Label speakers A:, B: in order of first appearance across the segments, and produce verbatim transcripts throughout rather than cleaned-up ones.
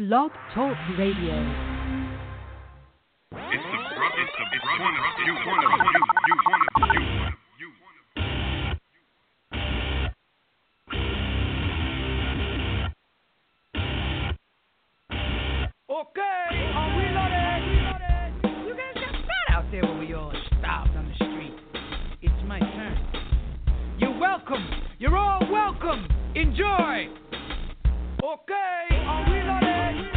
A: Blog Talk Radio.
B: It's the brother. It's the it's one of you. One of you. You. One of you. You.
C: Okay, are we loaded? You guys got fat out there when we all stopped on the street. It's my turn. You're welcome. You're all welcome. Enjoy. Okay, are we loaded?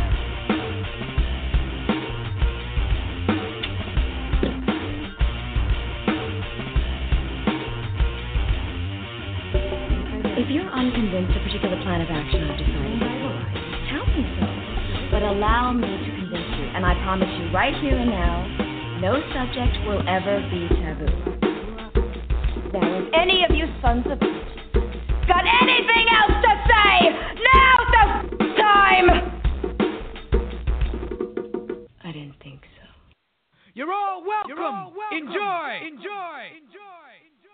D: If you're unconvinced a particular plan of action I've decided, tell me so. But allow me to convince you, and I promise you right here and now, no subject will ever be taboo. Now, if any of you sons of bitches got anything else to say, now's the time! I didn't think so.
C: You're all welcome. You're all welcome. Enjoy. Enjoy. Enjoy.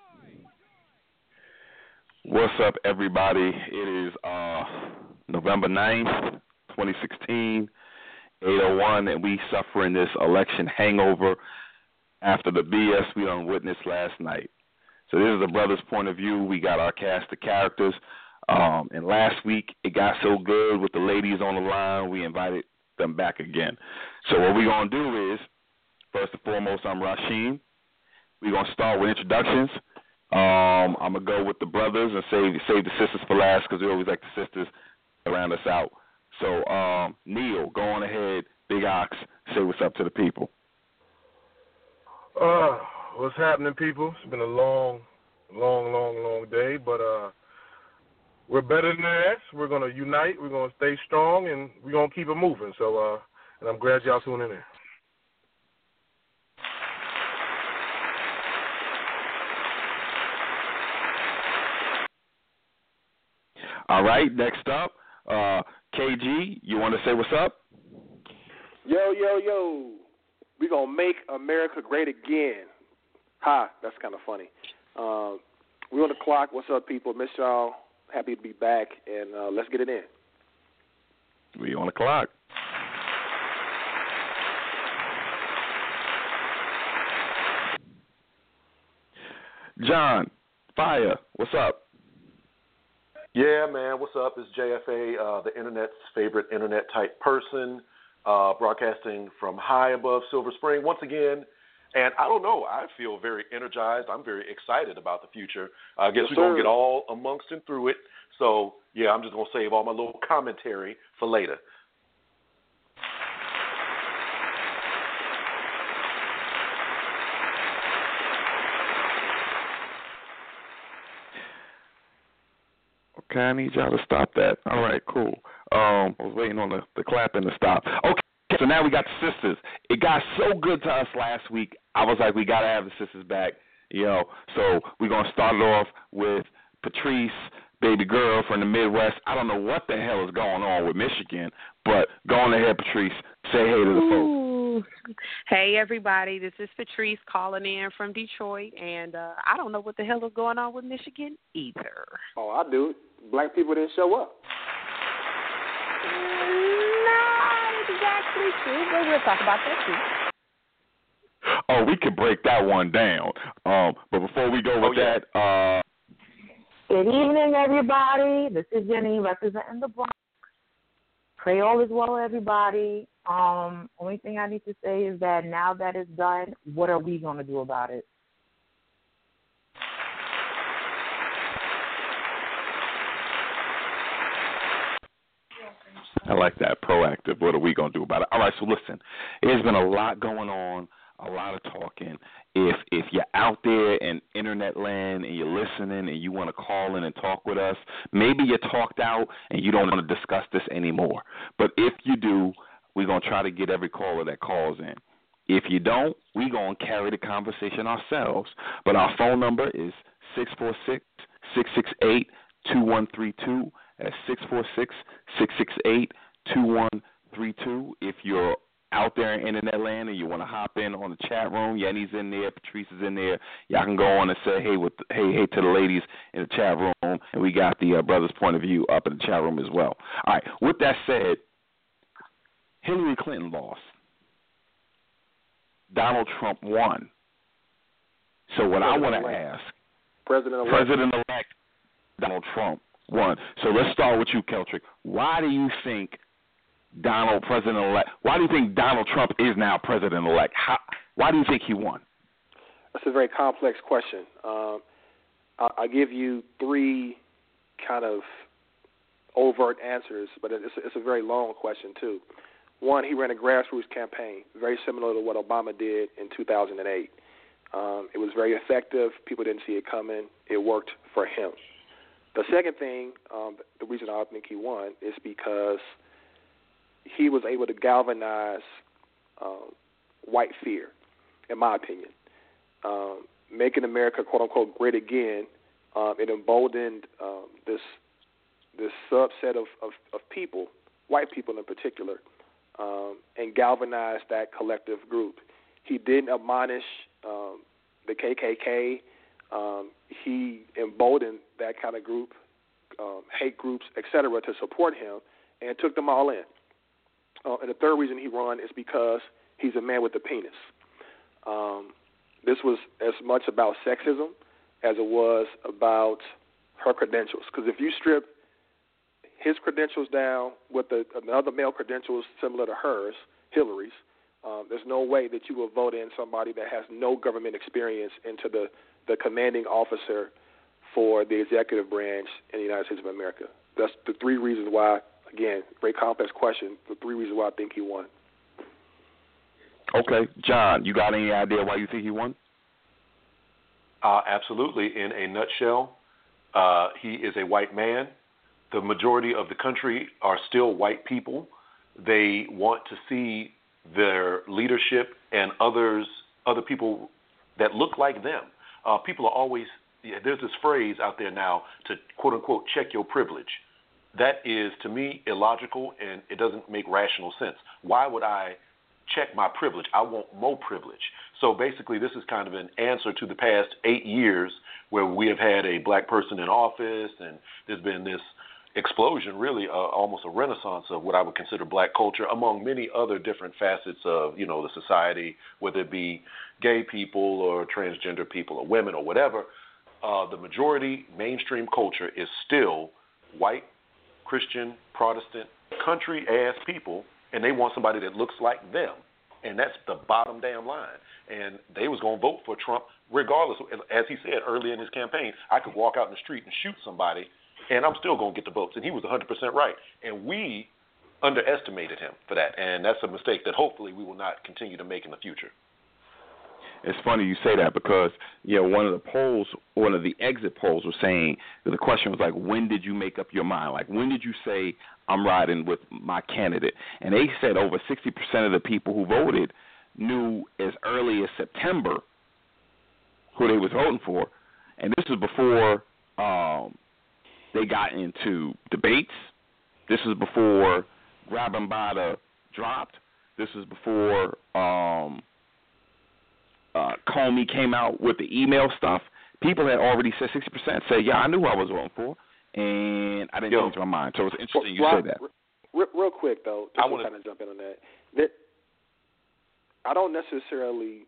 E: What's up, everybody? It is uh, November ninth, twenty sixteen, eight oh one, and we suffering this election hangover after the B S we done witnessed last night. So this is the brother's point of view. We got our cast of characters. Um, and last week, it got so good with the ladies on the line, we invited them back again. So what we're going to do is, first and foremost, I'm Rasheem. We're going to start with introductions. Um, I'm going to go with the brothers and save, save the sisters for last because we always like the sisters around us out. So, um, Neil, go on ahead. Big Ox, say what's up to the people.
F: Uh, what's happening, people? It's been a long, long, long, long day, but uh, we're better than this. We're going to unite. We're going to stay strong, and we're going to keep it moving. So, uh, and I'm glad y'all tuning in.
E: All right, next up, uh, K G, you want to say what's up?
G: Yo, yo, yo. We're going to make America great again. Ha, that's kind of funny. Uh, we're on the clock. What's up, people? Miss y'all. Happy to be back, and uh, let's get it in.
E: We on the clock. John, Fire, what's up?
H: Yeah, man, what's up? It's J F A, uh, the Internet's favorite Internet-type person, uh, broadcasting from high above Silver Spring once again. And I don't know, I feel very energized. I'm very excited about the future. I guess
G: Yes,
H: we're going
G: sir.
H: to get all amongst and through it. So, yeah, I'm just going to save all my little commentary for later.
E: Okay, I need y'all to stop that. All right, cool. Um, I was waiting on the, the clapping to stop. Okay, so now we got the sisters. It got so good to us last week, I was like, we got to have the sisters back. You know, so we're going to start it off with Patrice, baby girl from the Midwest. I don't know what the hell is going on with Michigan, but go on ahead, Patrice. Say hey to the folks.
I: Ooh. Hey, everybody. This is Patrice calling in from Detroit, and uh, I don't know what the hell is going on with Michigan either.
G: Oh, I do. Black people didn't show up.
I: Not exactly true, but we'll talk about that too.
E: Oh, we could break that one down. Um, but before we go with
H: oh, yeah.
E: that, uh,
J: good evening, everybody. This is Jenny representing the Bronx. Pray all is well, everybody. Um, only thing I need to say is that now that it's done, what are we going to do about it?
E: I like that, proactive. What are we going to do about it? All right, so listen, there's been a lot going on, a lot of talking. If if you're out there in internet land and you're listening and you want to call in and talk with us, maybe you're talked out and you don't want to discuss this anymore. But if you do, we're going to try to get every caller that calls in. If you don't, we're going to carry the conversation ourselves. But our phone number is six four six, six six eight, two one three two. That's six four six, six six eight, two one three two. If you're out there in internet land and you want to hop in on the chat room, Yenny's in there, Patrice is in there. Y'all can go on and say hey with the, hey hey to the ladies in the chat room, and we got the uh, brother's point of view up in the chat room as well. All right. With that said, Hillary Clinton lost. Donald Trump won. So what I want to ask,
G: President-elect.
E: President-elect Donald Trump won. So let's start with you, Keltrick. Why do you think Donald President-elect? Why do you think Donald Trump is now President-elect? How, why do you think he won?
G: That's a very complex question. Um, I'll, I'll give you three kind of overt answers, but it's a, it's a very long question too. One, he ran a grassroots campaign, very similar to what Obama did in two thousand eight. Um, it was very effective. People didn't see it coming. It worked for him. The second thing, um, the reason I think he won is because he was able to galvanize um, white fear, in my opinion. Um, making America, quote unquote, great again, um, it emboldened um, this this subset of, of, of people, white people in particular, um, and galvanized that collective group. He didn't admonish um, the K K K. Um, he emboldened that kind of group, um, hate groups, et cetera, to support him, and took them all in. Uh, and the third reason he won is because he's a man with a penis. Um, this was as much about sexism as it was about her credentials. Because if you strip his credentials down with the, another male credentials similar to hers, Hillary's, um, there's no way that you will vote in somebody that has no government experience into the, the commanding officer for the executive branch in the United States of America. That's the three reasons why, again, very complex question, the three reasons why I think he won.
E: Okay. John, you got any idea why you think he won?
H: Uh, absolutely. In a nutshell, uh, he is a white man. The majority of the country are still white people. They want to see their leadership and others, other people that look like them. Uh, people are always, there's this phrase out there now to, quote unquote, check your privilege. That is, to me, illogical, and it doesn't make rational sense. Why would I check my privilege? I want more privilege. So basically, this is kind of an answer to the past eight years where we have had a black person in office, and there's been this explosion, really, uh, almost a renaissance of what I would consider black culture among many other different facets of, you know, the society, whether it be gay people or transgender people or women or whatever. Uh, the majority mainstream culture is still white, Christian, Protestant, country-ass people, and they want somebody that looks like them. And that's the bottom damn line. And they was going to vote for Trump regardless. As he said early in his campaign, I could walk out in the street and shoot somebody, and I'm still going to get the votes. And he was one hundred percent right. And we underestimated him for that. And that's a mistake that hopefully we will not continue to make in the future.
E: It's funny you say that because, you know, one of the polls, one of the exit polls was saying, the question was like, when did you make up your mind? Like, when did you say, I'm riding with my candidate? And they said over sixty percent of the people who voted knew as early as September who they was voting for. And this was before um, they got into debates. This was before grab 'em by the dropped. This was before um, uh, Comey came out with the email stuff. People had already said sixty percent say, yeah, I knew who I was voting for, and I didn't
G: Yo.
E: change my mind. So it's interesting you
G: well,
E: say that.
G: Real, real quick, though, just
H: I
G: to
H: wanna...
G: kind of jump in on that. that. I don't necessarily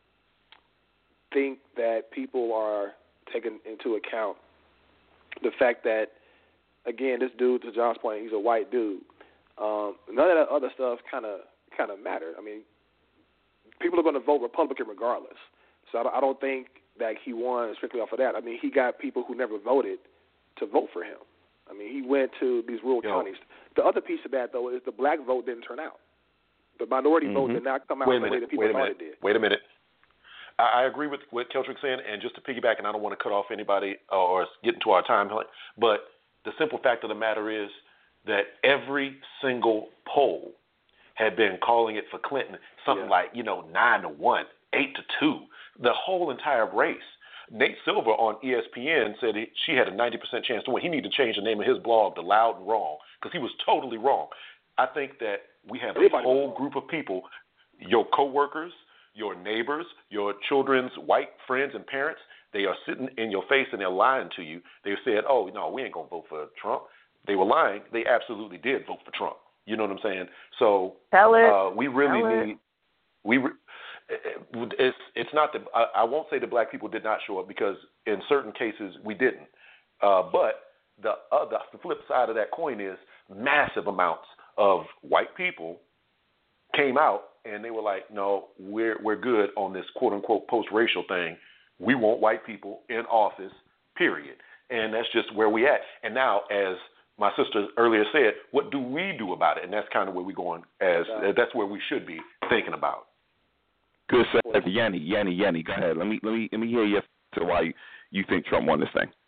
G: think that people are taking into account the fact that, again, this dude, to John's point, he's a white dude. Um, none of that other stuff kind of kind of matter. I mean, people are going to vote Republican regardless. So I don't, I don't think that he won strictly off of that. I mean, he got people who never voted to vote for him. I mean, he went to these rural
H: Yo.
G: counties. The other piece of that, though, is the black vote didn't turn out. The minority
E: mm-hmm.
G: vote did not come out
H: Wait a
G: the way
H: minute.
G: that people
H: Wait a
G: thought
H: minute.
G: it did.
H: Wait a minute. I, I agree with what Keltrick's saying, and just to piggyback, and I don't want to cut off anybody or get into our time, but the simple fact of the matter is that every single poll had been calling it for Clinton something
G: Yeah.
H: like, you know, nine to one, eight to two, the whole entire race. Nate Silver on E S P N said he, she had a ninety percent chance to win. He needed to change the name of his blog to Loud and Wrong because he was totally wrong. I think that we have
G: Everybody
H: a whole group of people, your coworkers, your neighbors, your children's white friends and parents, they are sitting in your face and they're lying to you. They said, oh, no, we ain't going to vote for Trump. They were lying. They absolutely did vote for Trump. You know what I'm saying? So
J: Tell it.
H: Uh, we really
J: Tell
H: need. It. We. Re, it's it's not that I, I won't say the black people did not show up, because in certain cases we didn't. Uh, but the other the flip side of that coin is massive amounts of white people came out and they were like, no, we're we're good on this quote unquote post racial thing. We want white people in office, period. And that's just where we at. And now, as my sister earlier said, what do we do about it? And that's kind of where we're going. As uh, that's where we should be thinking about.
E: Good stuff, Yanni. Yanni, Yanni, go ahead. Let me let me let me hear you to why you, you think Trump won this thing.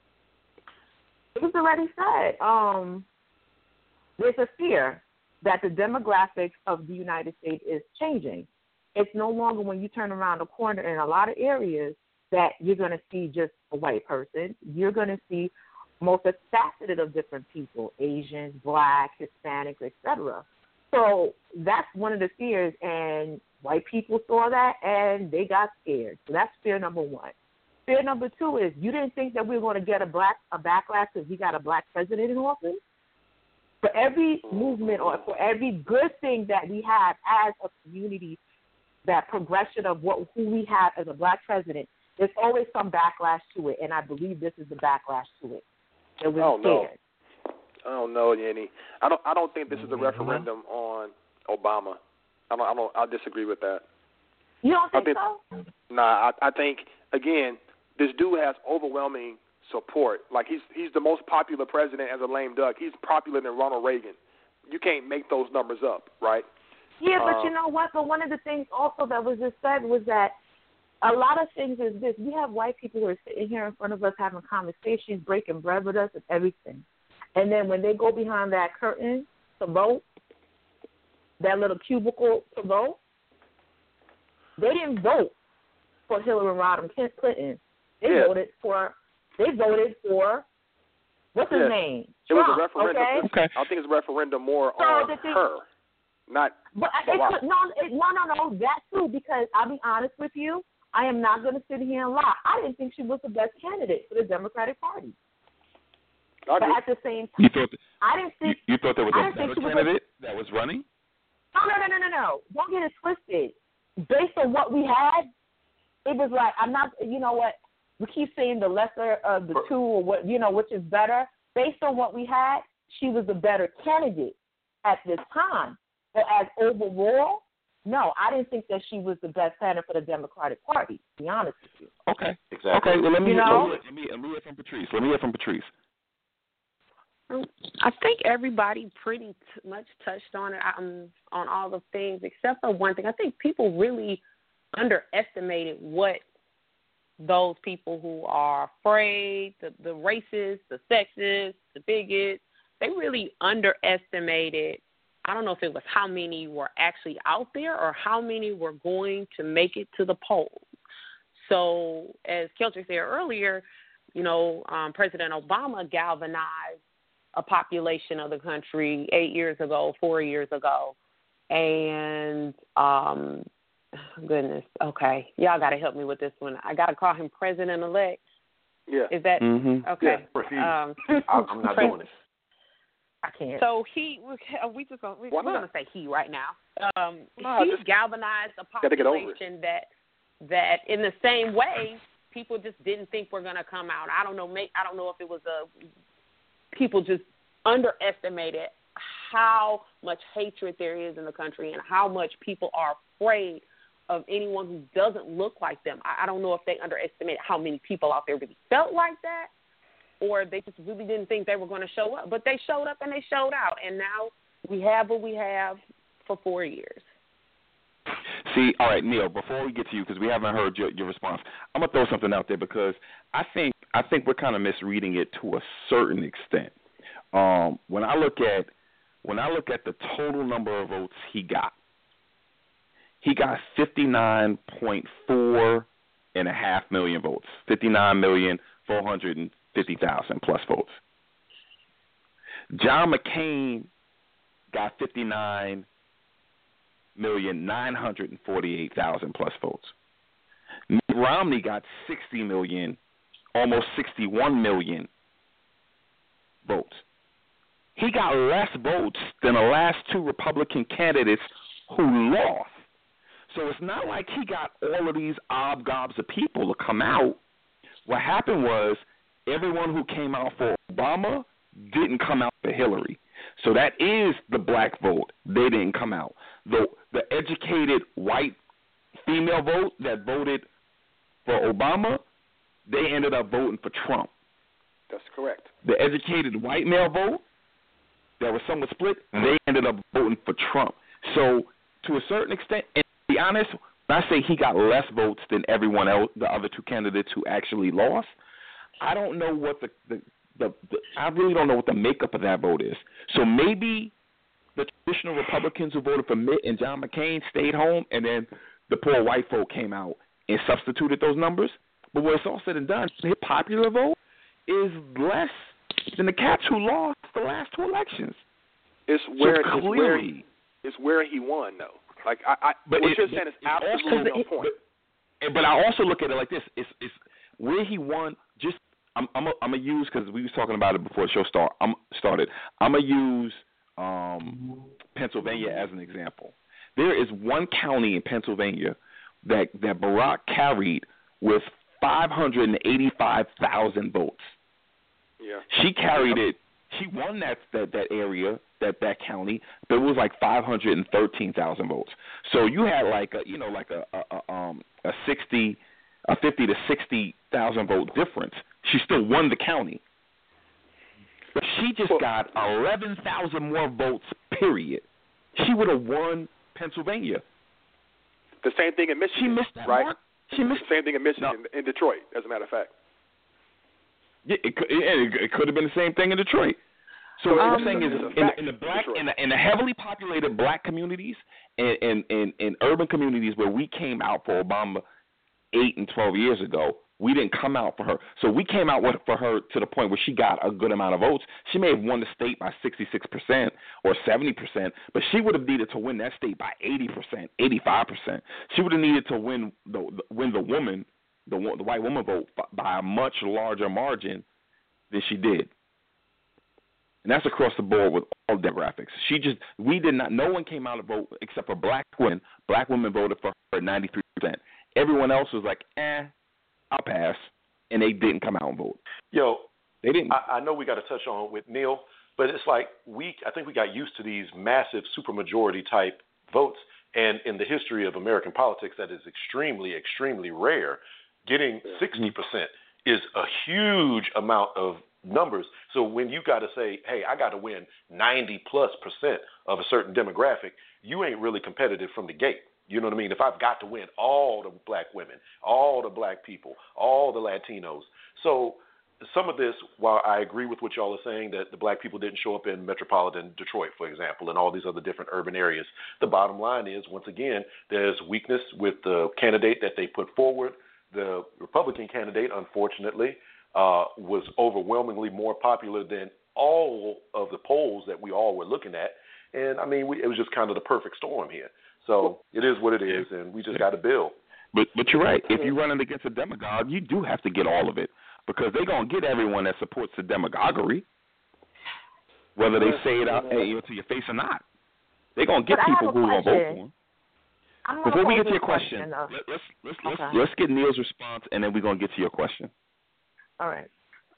J: It was already said. Um, there's a fear that the demographics of the United States is changing. It's no longer when you turn around the corner in a lot of areas that you're going to see just a white person. You're going to see multifaceted of different people, Asians, black, Hispanics, et cetera. So that's one of the fears, and white people saw that, and they got scared. So that's fear number one. Fear number two is you didn't think that we were going to get a black a backlash because we got a black president in office. For every movement or for every good thing that we have as a community, that progression of what who we have as a black president, there's always some backlash to it, and I believe this is the backlash to it. It was
G: oh,
J: scared.
G: No. I don't know, Yanni. I don't. I don't think this is a referendum on Obama. I don't. I don't. I disagree with that.
J: You don't think,
G: think
J: so?
G: Nah. I, I think again, this dude has overwhelming support. Like he's he's the most popular president as a lame duck. He's popular than Ronald Reagan. You can't make those numbers up, right?
J: Yeah, but
G: um,
J: you know what? But one of the things also that was just said was that a lot of things is this. We have white people who are sitting here in front of us having conversations, breaking bread with us and everything. And then when they go behind that curtain to vote, that little cubicle to vote, they didn't vote for Hillary Rodham Clinton. They
G: yeah.
J: voted for, they voted for, what's his
G: yeah.
J: name?
G: It
J: Trump,
G: was a referendum.
J: okay?
E: Okay.
G: I think it's a referendum more
J: So
G: on
J: the thing,
G: her, not
J: But
G: Barack.
J: it, no, it, no, no, no, that too, because I'll be honest with you, I am not going to sit here and lie. I didn't think she was the best candidate for the Democratic Party.
G: I
J: But
G: agree.
J: at the same time,
E: You thought that,
J: I didn't
E: you,
J: think.
E: you thought there was
J: I
E: a
J: didn't think
E: better
J: she was
E: candidate that was running?
J: No, no, no, no, no, no. Don't get it twisted. Based on what we had, it was like, I'm not, you know what, we keep saying the lesser of the two or what, you know, which is better. Based on what we had, she was the better candidate at this time. But as overall, no, I didn't think that she was the best candidate for the Democratic Party, to be honest with you.
E: Okay.
H: Exactly.
E: Okay, well, let me,
J: You
E: hear,
J: know?
E: let, me, let me hear from Patrice. Let me hear from Patrice.
I: I think everybody pretty t- much touched on it, um, on all the things, except for one thing. I think people really underestimated what those people who are afraid, the, the racists, the sexists, the bigots, they really underestimated. I don't know if it was how many were actually out there or how many were going to make it to the polls. So as Kelcher said earlier, you know, um, President Obama galvanized a population of the country eight years ago, four years ago. And, um, goodness, okay, y'all got to help me with this one. I got to call him President-elect.
G: Yeah.
I: Is that,
E: Mm-hmm.
I: okay.
H: Yeah,
I: um,
H: I'm not doing it.
J: I can't.
I: So he, we just gonna, we, we're going to say he right now. Um,
G: No,
I: he
G: just
I: galvanized a
G: gotta get over it.
I: population that, that in the same way, people just didn't think were going to come out. I don't know, make, I don't know if it was a, people just underestimated how much hatred there is in the country and how much people are afraid of anyone who doesn't look like them. I, I don't know if they underestimated how many people out there really felt like that, or they just really didn't think they were going to show up. But they showed up and they showed out, and now we have what we have for four years.
E: See, all right, Neil, before we get to you, because we haven't heard your, your response, I'm going to throw something out there because I think I think we're kind of misreading it to a certain extent. Um, when I look at when I look at the total number of votes he got, he got fifty-nine point four and a half million votes, fifty-nine million four hundred fifty thousand plus votes. John McCain got fifty-nine million nine hundred forty-eight thousand plus votes. Mitt Romney got sixty million, almost sixty-one million votes. he got less votes than the last two Republican candidates who lost. So it's not like he got all of these obgobs of people to come out. What happened was everyone who came out for Obama didn't come out for Hillary. So that is the black vote. They didn't come out. The the educated white female vote that voted for Obama, they ended up voting for Trump.
G: That's correct.
E: The educated white male vote that was somewhat split, they ended up voting for Trump. So to a certain extent, and to be honest, when I say he got less votes than everyone else, the other two candidates who actually lost, I don't know what the, the, the, the I really don't know what the makeup of that vote is. So maybe the traditional Republicans who voted for Mitt and John McCain stayed home, and then the poor white folk came out and substituted those numbers. But when it's all said and done, his popular vote is less than the cats who lost the last two elections.
G: It's where,
E: so
G: it's where, he, it's where he won, though. Like I, I
E: but
G: what
E: it,
G: you're saying is absolutely on point.
E: But, but I also look at it like this: it's, it's where he won. Just I'm I'm I'm gonna use because we was talking about it before the show start. I'm started. I'm gonna use um, Pennsylvania as an example. There is one county in Pennsylvania that that Barack carried with five hundred eighty-five thousand votes.
G: Yeah.
E: She carried it. She won that that, that area, that, that county, but it was like five hundred thirteen thousand votes. So you had like a you know like a, a, a um a sixty a fifty to sixty thousand vote difference. She still won the county, but she just well, got eleven thousand more votes. Period. She would have won Pennsylvania.
G: The same thing in Michigan.
E: She missed that
G: right?
E: mark. She missed
G: the same thing in Michigan,
E: no.
G: in Detroit, as a matter of fact.
E: Yeah, it could, it, it could have been the same thing in Detroit. So what I'm saying is, in, in the black, in the, in the heavily populated black communities and in, in, in urban communities where we came out for Obama eight and twelve years ago, we didn't come out for her. So we came out with, for her to the point where she got a good amount of votes. She may have won the state by sixty-six percent or seventy percent, but she would have needed to win that state by eighty percent, eighty-five percent. She would have needed to win the win the woman, the the white woman vote by a much larger margin than she did. And that's across the board with all demographics. She just, we did not, no one came out to vote except for black women. Black women voted for her ninety-three percent. Everyone else was like, eh, I'll pass. And they didn't come out and vote.
H: Yo,
E: they didn't.
H: I, I know we got to touch on with Neil, but it's like we, I think we got used to these massive supermajority type votes. And in the history of American politics, that is extremely, extremely rare. Getting sixty percent is a huge amount of numbers. So when you got to say, hey, I got to win ninety plus percent of a certain demographic, you ain't really competitive from the gate. You know what I mean? If I've got to win all the black women, all the black people, all the Latinos. So some of this, while I agree with what y'all are saying, that the black people didn't show up in metropolitan Detroit, for example, and all these other different urban areas, the bottom line is, once again, there's weakness with the candidate that they put forward. The Republican candidate, unfortunately, uh, was overwhelmingly more popular than all of the polls that we all were looking at. And, I mean, we, it was just kind of the perfect storm here. So it is what it is, and we just got to build.
E: But but you're right. If you're running against a demagogue, you do have to get all of it, because they're going to get everyone that supports the demagoguery, whether they say it out hey, to your face or not. They're going to get people who are going to vote for them. Before we get to your question, question let, let's let's let's,
J: okay.
E: let's get Neil's response, and then we're gonna get to your question.
J: All right.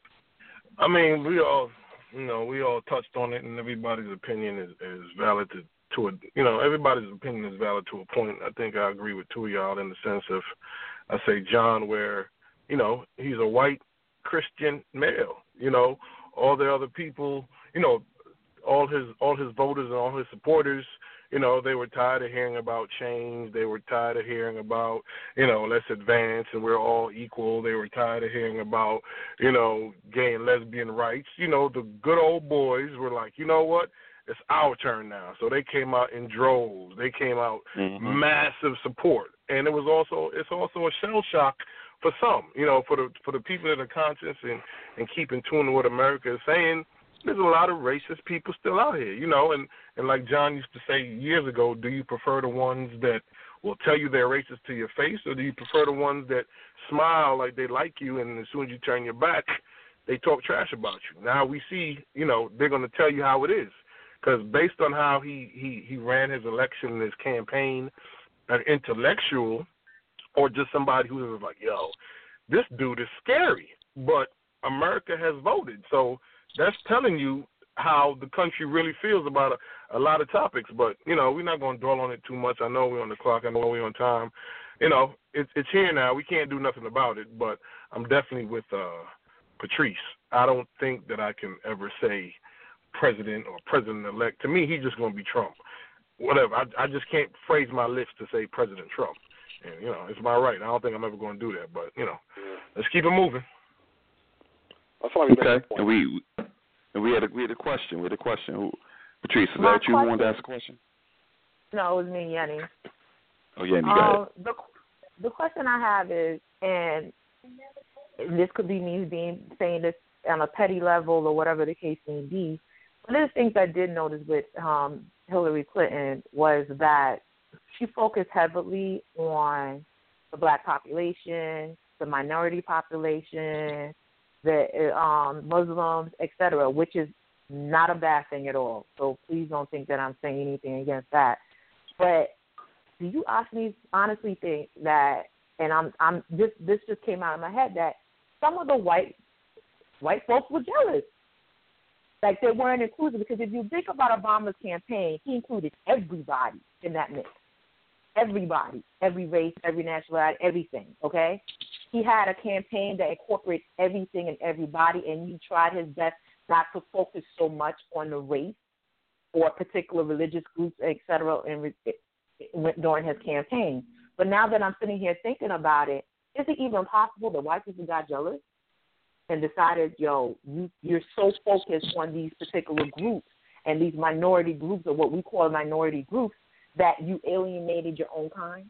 F: I mean, we all, you know, we all touched on it, and everybody's opinion is, is valid to, to a, you know, everybody's opinion is valid to a point. I think I agree with two of y'all in the sense of, I say John, where, you know, he's a white Christian male. You know, all the other people, you know, all his all his voters and all his supporters. You know, they were tired of hearing about change. They were tired of hearing about, you know, let's advance and we're all equal. They were tired of hearing about, you know, gay and lesbian rights. You know, the good old boys were like, you know what? It's our turn now. So they came out in droves. They came out mm-hmm. massive support. And it was also, it's also a shell shock for some, you know, for the for the people that are conscious and, and keep in tune to what America is saying. There's a lot of racist people still out here, you know, and, and like John used to say years ago, do you prefer the ones that will tell you they're racist to your face, or do you prefer the ones that smile like they like you, and as soon as you turn your back, they talk trash about you. Now we see, you know, they're going to tell you how it is. Because based on how he, he, he ran his election and his campaign, an intellectual or just somebody who was like, yo, this dude is scary. But America has voted. So that's telling you how the country really feels about a, a lot of topics. But, you know, we're not going to dwell on it too much. I know we're on the clock. I know we're on time. You know, it's it's here now. We can't do nothing about it. But I'm definitely with uh, Patrice. I don't think that I can ever say president or president-elect. To me, he's just going to be Trump. Whatever. I, I just can't phrase my lips to say President Trump. And, you know, it's my right. I don't think I'm ever going to do that. But, you know, yeah. Let's keep it moving.
E: Okay. And we and we had a we had a question. We had a question. Who, Patrice, is
J: My
E: that you
J: question,
E: wanted to ask a question?
J: No, it was me, Yenny.
E: Oh, Yenny, got
J: um,
E: it.
J: The, the question I have is, and this could be me being saying this on a petty level or whatever the case may be, one of the things I did notice with um, Hillary Clinton was that she focused heavily on the black population, the minority population, the um, Muslims, et cetera, which is not a bad thing at all. So please don't think that I'm saying anything against that. But do you honestly, honestly think that, and I'm, I'm this, this just came out of my head, that some of the white white folks were jealous, like they weren't inclusive? Because if you think about Obama's campaign, he included everybody in that mix. Everybody, every race, every nationality, everything, okay? He had a campaign that incorporates everything and everybody, and he tried his best not to focus so much on the race or particular religious groups, et cetera, in, in, during his campaign. But now that I'm sitting here thinking about it, is it even possible that white people got jealous and decided, yo, you, you're so focused on these particular groups and these minority groups, or what we call minority groups, that you alienated your own kind?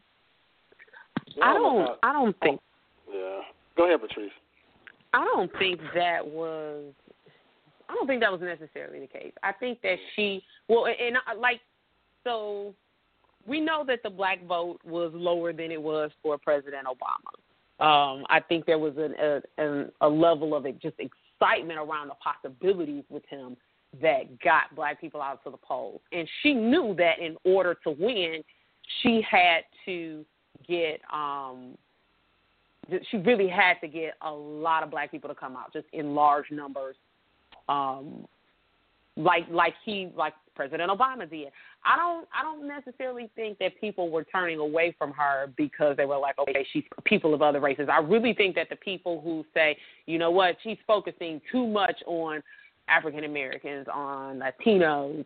I: I don't. I don't think.
G: Yeah. Go ahead, Patrice.
I: I don't think that was. I don't think that was necessarily the case. I think that she. Well, and, and like, so we know that the black vote was lower than it was for President Obama. Um, I think there was an, a, a level of just excitement around the possibilities with him that got black people out to the polls. And she knew that in order to win, she had to get, um, she really had to get a lot of black people to come out, just in large numbers, um, like like he, like President Obama did. I don't, I don't necessarily think that people were turning away from her because they were like, okay, she's people of other races. I really think that the people who say, you know what, she's focusing too much on African Americans, on Latinos,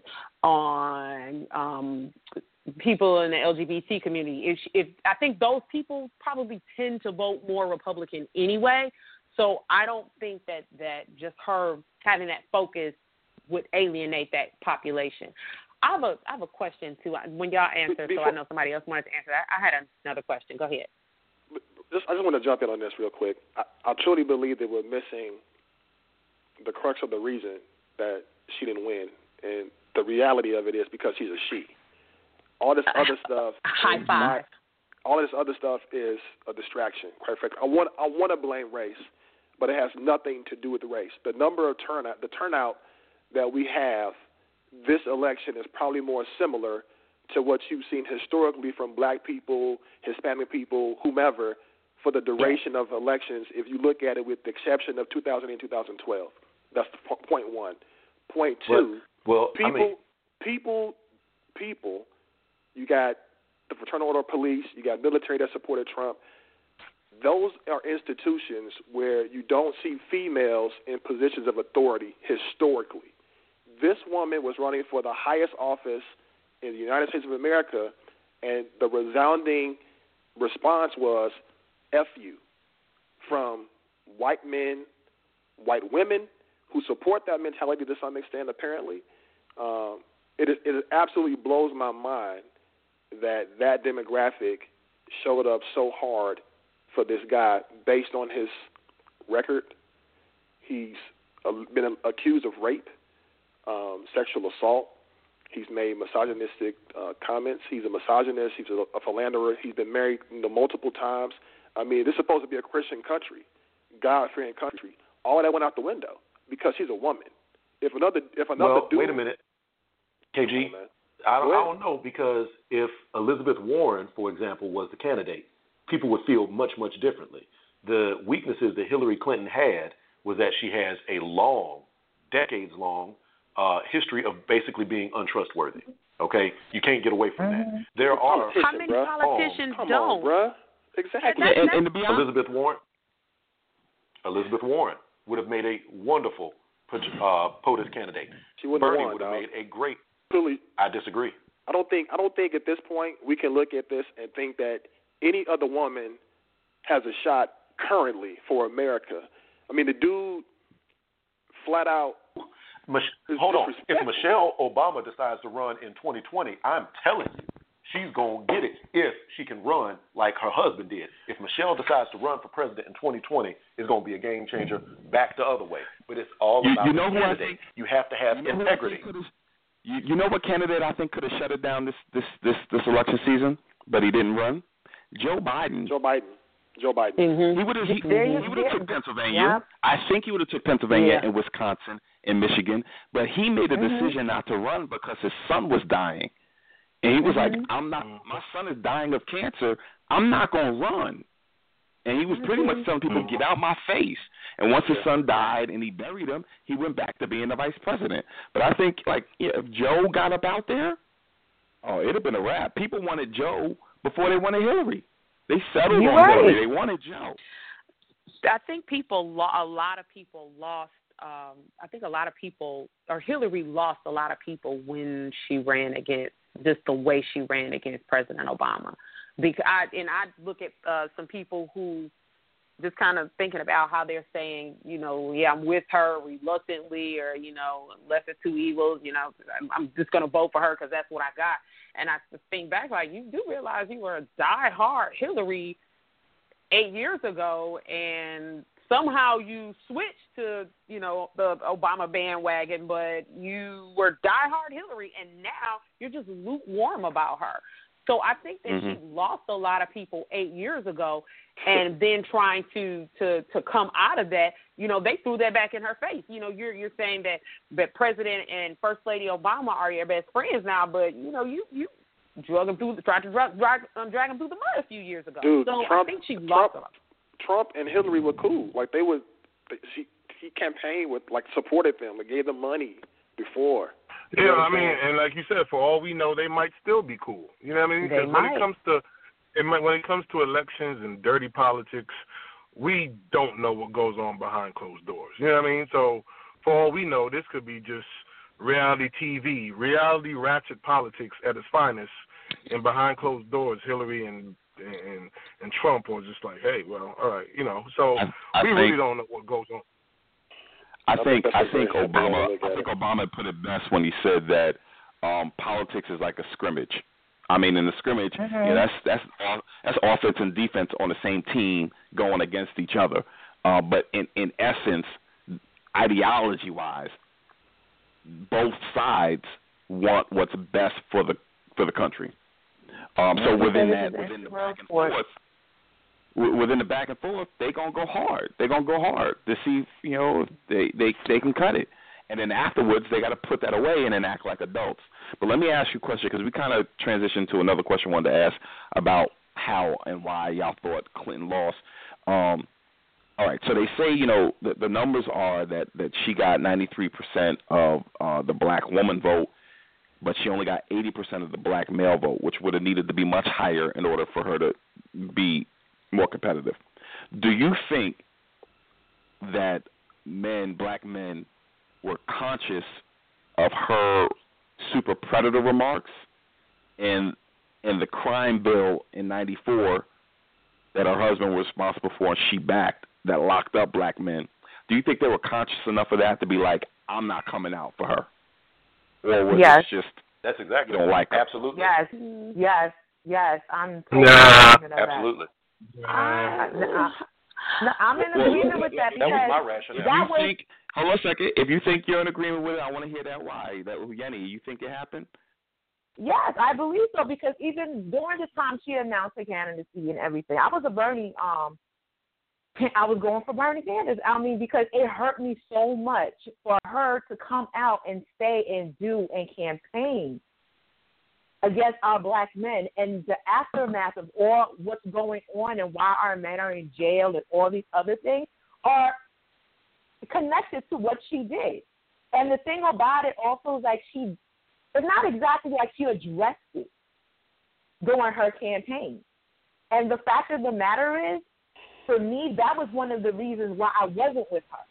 I: on um, people in the L G B T community. If, if I think those people probably tend to vote more Republican anyway, so I don't think that, that just her having that focus would alienate that population. I have a I have a question too. When y'all answer, Before, so I know somebody else wanted to answer that. I had another question. Go ahead.
G: Just, I just want to jump in on this real quick. I, I truly believe that we're missing the crux of the reason that she didn't win, and the reality of it is because she's a she. All this other stuff,
I: high five.
G: Not, all this other stuff is a distraction. Quite frankly, I want I want to blame race, but it has nothing to do with the race. The number of turnout, the turnout that we have this election is probably more similar to what you've seen historically from black people, Hispanic people, whomever, for the duration of elections, if you look at it with the exception of two thousand and two thousand twelve. That's point one. Point two,
H: well, well,
G: people,
H: I mean,
G: people, people, you got the Fraternal Order of Police, you got military that supported Trump. Those are institutions where you don't see females in positions of authority historically. This woman was running for the highest office in the United States of America, and the resounding response was F you from white men, white women who support that mentality to some extent, apparently. Um, it, is, it absolutely blows my mind that that demographic showed up so hard for this guy based on his record. He's uh, been accused of rape, um, sexual assault. He's made misogynistic uh, comments. He's a misogynist. He's a, a philanderer. He's been married you know, multiple times. I mean, this is supposed to be a Christian country, God-fearing country. all that went out the window because she's a woman. If another, if another
H: well,
G: dude,
H: wait a minute, K G.
G: Oh,
H: I don't, I don't know, because if Elizabeth Warren, for example, was the candidate, people would feel much, much differently. The weaknesses that Hillary Clinton had was that she has a long, decades-long uh, history of basically being untrustworthy. Okay, you can't get away from that. There are
I: how many
G: bruh.
I: politicians
G: Come
I: don't?
G: on, bruh. Exactly.
I: That's,
E: And,
I: that's,
E: and to be honest,
H: Elizabeth Warren. Elizabeth Warren would have made a wonderful uh, POTUS candidate.
G: She wouldn't
H: Bernie
G: have won,
H: would have
G: dog.
H: made a great.
G: Really,
H: I disagree.
G: I don't think I don't think at this point we can look at this and think that any other woman has a shot currently for America. I mean, the dude flat out.
H: Mich-
G: is
H: hold on. If
G: disrespectful.
H: Michelle Obama decides to run in twenty twenty, I'm telling you, she's going to get it if she can run like her husband did. If Michelle decides to run for president in twenty twenty, it's going to be a game changer back the other way. But it's all
E: You-
H: about
E: you know
H: the
E: who I
H: candidate.
E: think-
H: You have to have
E: you know who I
H: integrity.
E: think could've- You, you know what candidate I think could have shut it down this, this, this, this election season, but he didn't run? Joe Biden.
G: Joe Biden. Joe Biden.
I: mm-hmm.
E: He would have he,
J: There you-
E: he would have
J: there-
E: took Pennsylvania.
J: yeah.
E: I think he would have took Pennsylvania
I: Yeah.
E: and Wisconsin and Michigan, but he made a
J: Mhm.
E: decision not to run because his son was dying. And he was
J: Mhm.
E: like, I'm not my son is dying of cancer. I'm not going to run. And he was pretty much telling people, get out my face. And once his son died and he buried him, he went back to being the vice president. But I think, like, yeah, if Joe got up out there, oh, it would have been a wrap. People wanted Joe before they wanted Hillary. They settled
J: You're
E: on
J: right.
E: Hillary. They wanted Joe.
I: I think people, lo- a lot of people lost. Um, I think a lot of people, or Hillary lost a lot of people when she ran against, just the way she ran against President Obama. Because I, and I look at uh, some people who just kind of thinking about how they're saying, you know, yeah, I'm with her reluctantly, or, you know, less of two evils, you know, I'm, I'm just going to vote for her because that's what I got. And I just think back, like, you do realize you were a diehard Hillary eight years ago, and somehow you switched to, you know, the Obama bandwagon, but you were diehard Hillary, and now you're just lukewarm about her. So I think that
E: Mm-hmm.
I: she lost a lot of people eight years ago, and then trying to, to, to come out of that, you know, they threw that back in her face. You know, you're you're saying that, that President and First Lady Obama are your best friends now, but, you know, you, you drug them through, tried to drag, drag, um, drag them through the mud a few years ago.
G: Dude,
I: so
G: Trump,
I: I think she
G: Trump,
I: lost a lot.
G: Trump and Hillary were cool. Like, they were, she, he campaigned with, like, supported them and gave them money before. You
F: Yeah,
G: know what
F: I
G: I'm
F: mean,
G: saying?
F: and like you said, for all we know, they might still be cool. You know what I mean?
J: They
F: Because when
J: might.
F: it comes to it might, when it comes to elections and dirty politics, we don't know what goes on behind closed doors. You know what I mean? So for all we know, this could be just reality T V, reality ratchet politics at its finest, and behind closed doors, Hillary and and and Trump was just like, hey, well, all right, you know. So
E: I, I
F: we
E: think,
F: really don't know what goes on.
E: I think
G: that's
E: I
G: a
E: think
G: very simple way to
E: Obama
G: look at
E: I think
G: it.
E: Obama put it best when he said that um, politics is like a scrimmage. I mean, in the scrimmage,
J: Mm-hmm.
E: you know, that's that's all, that's offense and defense on the same team going against each other. Uh, but in in essence, ideology wise, both sides want what's best for the for the country. Um, so within that, within the back and forth, w- within the back and forth, they gonna go hard. They gonna go hard to see if, you know, if they they they can cut it. And then afterwards, they got to put that away and then act like adults. But let me ask you a question, because we kind of transitioned to another question I wanted to ask about how and why y'all thought Clinton lost. Um, all right, so they say, you know, the, the numbers are that, that she got ninety-three percent of uh, the black woman vote, but she only got eighty percent of the black male vote, which would have needed to be much higher in order for her to be more competitive. Do you think that men, black men, were conscious of her super predator remarks and and the crime bill in ninety-four that her husband was responsible for and she backed that locked up black men? Do you think they were conscious enough of that to be like, I'm not coming out for her? Or was
J: Yes.
E: it just,
H: That's exactly
E: you don't like her?
H: Absolutely.
J: Yes, yes, yes. I'm totally
F: Nah.
J: in agreement of
H: Absolutely.
J: that. I, I, no, I'm in
E: Well,
J: agreement with that
H: That
J: because
H: was my rationale.
J: that
E: you
J: was
E: think, hold on a second. If you think you're in agreement with it, I want to hear that. Why? That Yenny, you think it happened?
J: yes, I believe so because even during the time she announced her candidacy and everything, I was a Bernie um I was going for Bernie Sanders. I mean, because it hurt me so much for her to come out and stay and do and campaign against our black men, and the aftermath of all what's going on and why our men are in jail and all these other things are connected to what she did. And the thing about it also is like she, it's not exactly like she addressed it during her campaign. And the fact of the matter is, for me, that was one of the reasons why I wasn't with her.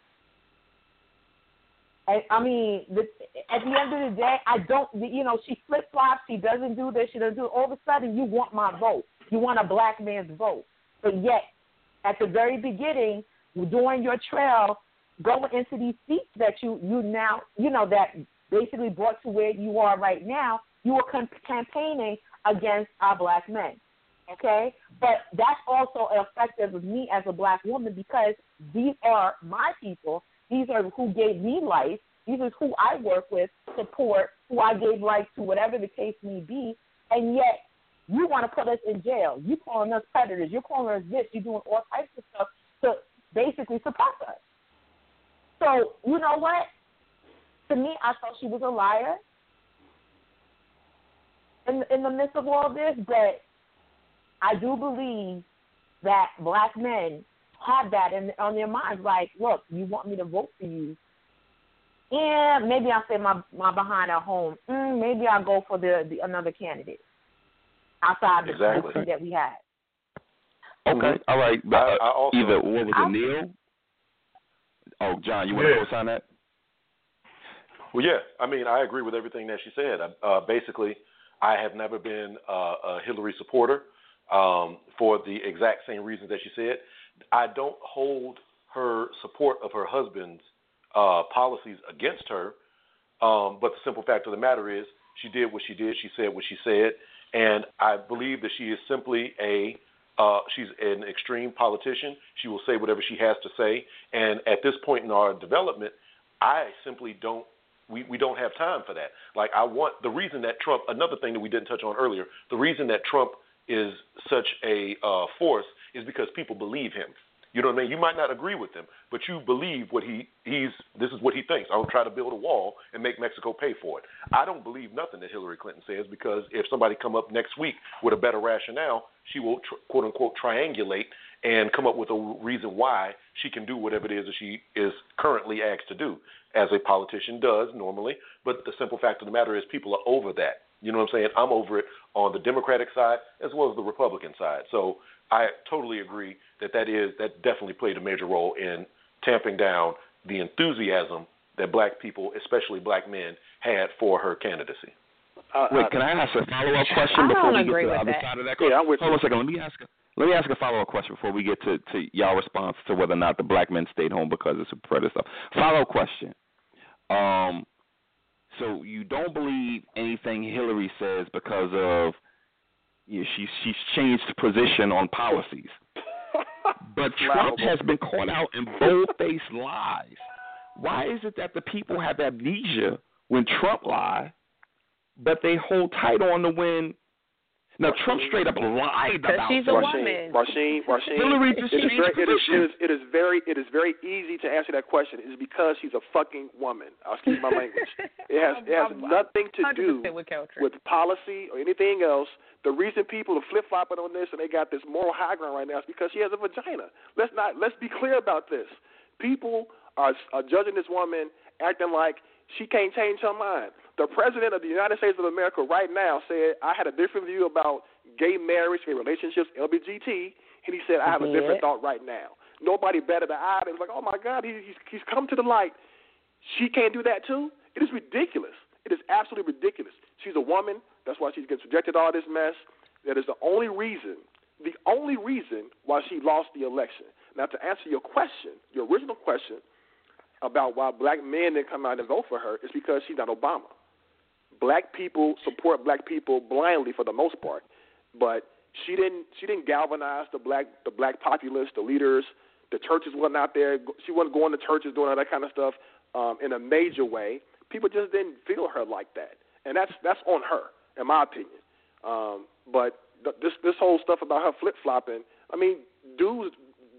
J: I, I mean, the, at the end of the day, I don't, you know, she flip-flops, she doesn't do this, she doesn't do it. All of a sudden, you want my vote. You want a black man's vote. But yet, at the very beginning, during your trail, going into these seats that you, you now, you know, that basically brought to where you are right now, you were com- campaigning against our black men. Okay? But that's also effective of me as a black woman because these are my people. These are who gave me life. These are who I work with, support, who I gave life to, whatever the case may be. And yet, you want to put us in jail. You're calling us predators. You're calling us this. You're doing all types of stuff to basically suppress us. So, you know what? To me, I thought she was a liar in, in the midst of all this, but I do believe that black men have that in, on their minds, like, look, you want me to vote for you. Yeah, maybe I'll stay my, my behind at home. Mm, maybe I'll go for the, the another candidate outside the
H: exactly.
J: country that we had.
E: Okay, all right. But, uh,
H: I, I also,
E: either, what was
J: I,
E: it, Neil? Oh, John, you want
F: yeah.
E: to co-sign that?
H: Well, yeah. I mean, I agree with everything that she said. Uh, basically, I have never been uh, a Hillary supporter um, for the exact same reasons that she said. I don't hold her support of her husband's uh, policies against her, um, but the simple fact of the matter is she did what she did. She said what she said, and I believe that she is simply a uh, she's an extreme politician. She will say whatever she has to say, and at this point in our development, I simply don't. We, we don't have time for that. Like, I want the reason that Trump, another thing that we didn't touch on earlier, the reason that Trump is such a uh, force is because people believe him. You know what I mean? You might not agree with him, but you believe what he he's. This is what he thinks. I'll try to build a wall and make Mexico pay for it. I don't believe nothing that Hillary Clinton says because if somebody come up next week with a better rationale, she will tr- quote unquote triangulate and come up with a reason why she can do whatever it is that she is currently asked to do, as a politician does normally. But the simple fact of the matter is people are over that. You know what I'm saying? I'm over it on the Democratic side as well as the Republican side. So I totally agree that that is that definitely played a major role in tamping down the enthusiasm that black people, especially black men, had for her candidacy.
E: Uh, Wait, can I ask a follow-up question
I: I
E: before
I: don't
E: we get
I: agree
E: to the
I: with
E: other
I: that.
E: side of that
G: Yeah,
E: question?
G: I'm with
E: Hold
G: you.
E: on a second. Let me ask a, let me ask a follow-up question before we get to, to y'all response to whether or not the black men stayed home because of some predator stuff. Follow-up question. Um, so you don't believe anything Hillary says because of you know, she's she's changed position on policies. But Trump has been caught out in bold-faced lies. Why is it that the people have amnesia when Trump lies, but they hold tight on to when? Now, Trump straight up lied about
I: she's a
G: Rasheen,
I: woman.
G: Rasheen, Rasheen.
E: Hillary just
G: it, is
E: changed
G: very, it, is,
E: position.
G: it, is, it, is very, it is very easy to answer that question. It is because she's a fucking woman. I'll excuse my language. It has, it has nothing to do
I: with,
G: with policy or anything else. The reason people are flip-flopping on this and they got this moral high ground right now is because she has a vagina. Let's not. Let's be clear about this. People are, are judging this woman, acting like she can't change her mind. The president of the United States of America right now said, I had a different view about gay marriage, gay relationships, L G B T, and he said, I have a different thought right now. Nobody better than I. It was like, oh, my God, he, he's, he's come to the light. She can't do that, too? It is ridiculous. It is absolutely ridiculous. She's a woman. That's why she gets rejected all this mess. That is the only reason, the only reason why she lost the election. Now, to answer your question, your original question about why black men didn't come out and vote for her is because she's not Obama. Black people support black people blindly for the most part, but she didn't. She didn't galvanize the black, the black populace, the leaders. The churches wasn't out there. She wasn't going to churches doing all that kind of stuff um, in a major way. People just didn't feel her like that, and that's that's on her, in my opinion. Um, but th- this this whole stuff about her flip flopping, I mean, dudes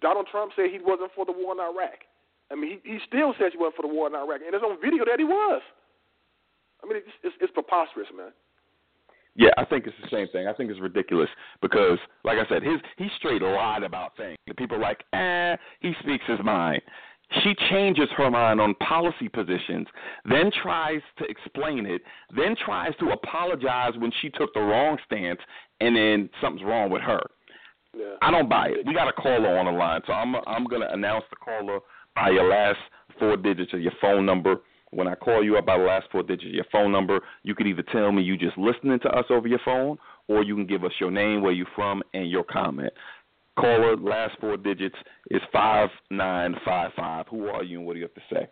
G: Donald Trump said he wasn't for the war in Iraq. I mean, he, he still says he wasn't for the war in Iraq, and there's on video that he was. I mean, it's, it's, it's preposterous, man.
E: Yeah, I think it's the same thing. I think it's ridiculous because, like I said, his he straight lied about things. The people are like, eh, he speaks his mind. She changes her mind on policy positions, then tries to explain it, then tries to apologize when she took the wrong stance, and then something's wrong with her.
G: Yeah.
E: I don't buy it. We got a caller on the line, so I'm I'm going to announce the caller by your last four digits of your phone number. When I call you up by the last four digits of your phone number, you could either tell me you just listening to us over your phone, or you can give us your name, where you're from, and your comment. Caller, last four digits is five nine five five. Who are you and what do you have to say?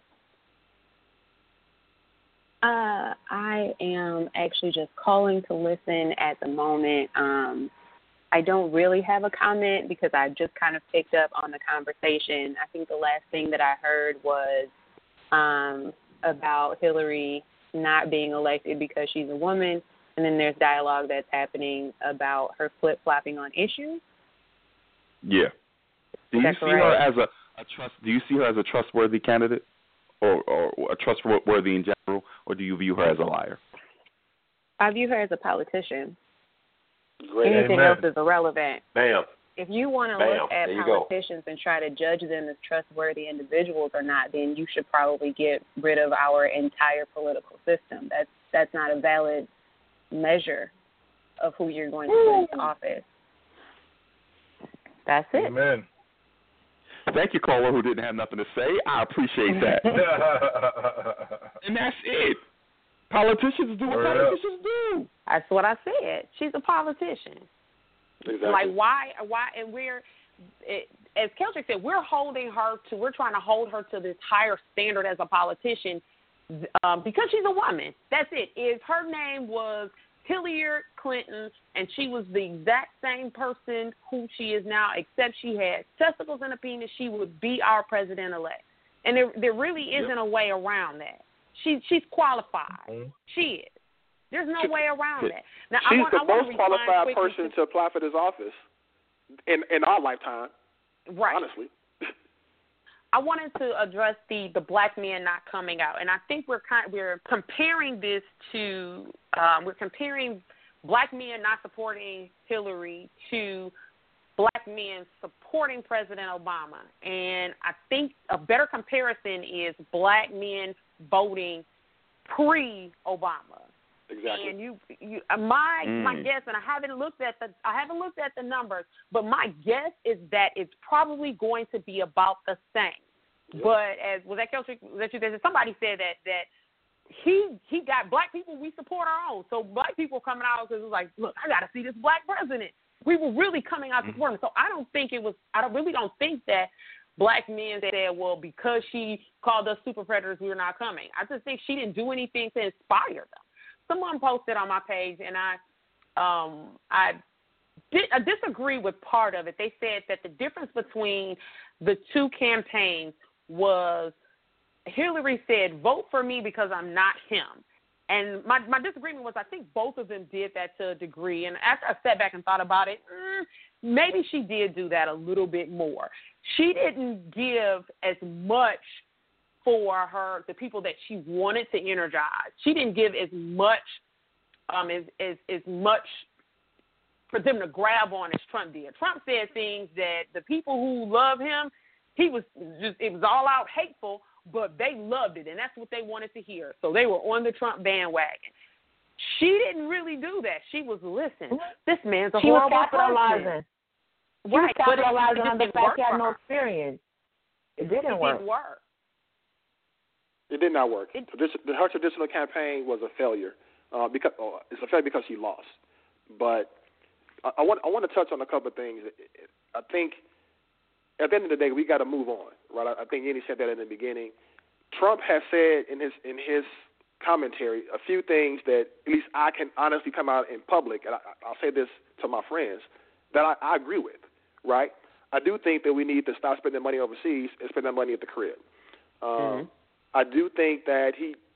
I: Uh, I am actually just calling to listen at the moment. Um, I don't really have a comment because I just kind of picked up on the conversation. I think the last thing that I heard was um, about Hillary not being elected because she's a woman, and then there's dialogue that's happening about her flip-flopping on issues.
E: Yeah. Do you
I: That's
E: see
I: right.
E: her as a, a trust? Do you see her as a trustworthy candidate, or, or a trustworthy in general, or do you view her as a liar?
I: I view her as a politician.
G: Great.
I: Anything
F: Amen.
I: else is irrelevant.
H: Bam.
I: If you want to
H: Bam.
I: look at
H: There you go.
I: politicians and try to judge them as trustworthy individuals or not, then you should probably get rid of our entire political system. That's that's not a valid measure of who you're going to put into office. That's it.
F: Amen.
E: Thank you, caller, who didn't have nothing to say. I appreciate that. And that's it. Politicians do what
F: Word up.
E: politicians do.
I: That's what I said. She's a politician.
G: Exactly.
I: Like why? Why? And we're, it, as Keltrick said, we're holding her to. We're trying to hold her to this higher standard as a politician um, because she's a woman. That's it. If her name was Hillary Clinton and she was the exact same person who she is now, except she had testicles and a penis, she would be our president-elect. And there, there really isn't
H: Yep.
I: a way around that. She, she's qualified.
F: Mm-hmm.
I: She is. There's no way around that. Now,
G: She's
I: I want,
G: the
I: I want
G: most
I: to respond
G: qualified
I: quickly
G: person
I: to,
G: to apply for this office in in our lifetime,
I: right.
G: honestly.
I: I wanted to address the, the black men not coming out, and I think we're kind we're comparing this to um, we're comparing black men not supporting Hillary to black men supporting President Obama, and I think a better comparison is black men voting pre-Obama.
G: Exactly.
I: And you, you, uh, my
E: Mm.
I: my guess, and I haven't looked at the, I haven't looked at the numbers, but my guess is that it's probably going to be about the same.
G: Yep.
I: But as was that Keltrick, was that you? That somebody said that that he he got black people. We support our own, so black people coming out because it was like, look, I got to see this black president. We were really coming out to support him. So I don't think it was. I don't really don't think that black men said, well, because she called us super predators, we're not coming. I just think she didn't do anything to inspire them. Someone posted on my page, and I, um, I, did, I disagree with part of it. They said that the difference between the two campaigns was Hillary said, vote for me because I'm not him. And my, my disagreement was I think both of them did that to a degree. And after I sat back and thought about it, mm, maybe she did do that a little bit more. She didn't give as much for her, the people that she wanted to energize. She didn't give as much, um, as, as, as much for them to grab on as Trump did. Trump said things that the people who love him, he was just, it was all out hateful, but they loved it, and that's what they wanted to hear. So they were on the Trump bandwagon. She didn't really do that. She was, listen, this man's a
J: She was
I: horrible
J: capitalizing.
I: person.
J: She
I: Right,
J: was
I: but it-
J: capitalizing
I: it
J: on the
I: didn't
J: fact
I: work
J: she had
I: for
J: no
I: her.
J: experience. It didn't
I: It
J: work.
I: didn't work.
G: It did not work.
I: It-
G: Tradi- her traditional campaign was a failure. Uh, because oh, it's a failure because she lost. But I, I want I want to touch on a couple of things. I think at the end of the day we got to move on, right? I, I think Yenny said that in the beginning. Trump has said in his in his commentary a few things that at least I can honestly come out in public, and I, I'll say this to my friends, that I, I agree with, right? I do think that we need to stop spending money overseas and spend that money at the crib. Um,
I: Mm-hmm.
G: I do think that he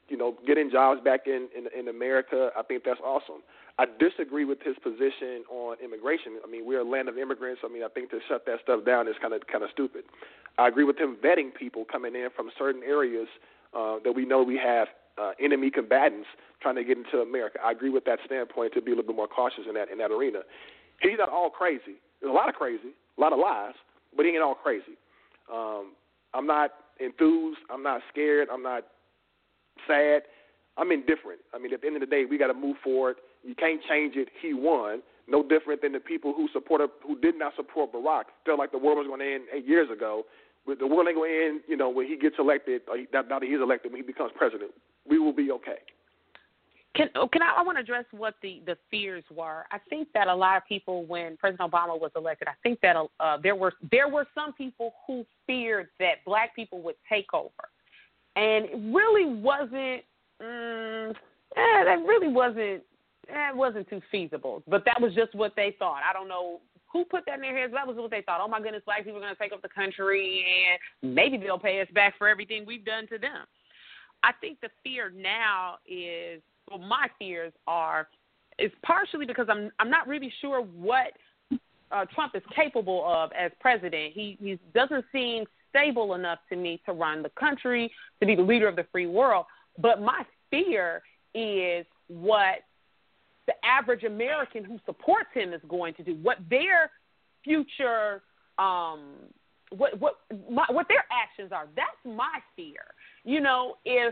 G: you know, getting jobs back in, in, in America, I think that's awesome. I disagree with his position on immigration. I mean, we're a land of immigrants. I mean, I think to shut that stuff down is kind of kind of stupid. I agree with him vetting people coming in from certain areas uh, that we know we have uh, enemy combatants trying to get into America. I agree with that standpoint to be a little bit more cautious in that in that arena. He's not all crazy. There's a lot of crazy, a lot of lies, but he ain't all crazy. Um, I'm not enthused. I'm not scared. I'm not sad. I'm indifferent. I mean, at the end of the day, we got to move forward. You can't change it. He won. No different than the people who supported, who did not support Barack. Felt like the world was going to end eight years ago. But the world ain't going to end, you know, when he gets elected. Or he, now that he's elected, when he becomes president, we will be okay.
I: Can can I, I want to address what the, the fears were. I think that a lot of people, when President Obama was elected, I think that uh, there were there were some people who feared that black people would take over, and it really wasn't. Mm, eh, that really wasn't. Eh, it wasn't too feasible. But that was just what they thought. I don't know who put that in their heads. That was what they thought. Oh my goodness, black people are going to take up the country, and maybe they'll pay us back for everything we've done to them. I think the fear now is. Well, my fears are is partially because I'm I'm not really sure what uh, Trump is capable of as president. He he doesn't seem stable enough to me to run the country, to be the leader of the free world. But my fear is what the average American who supports him is going to do, what their future, um, what what my, what their actions are. That's my fear. You know, if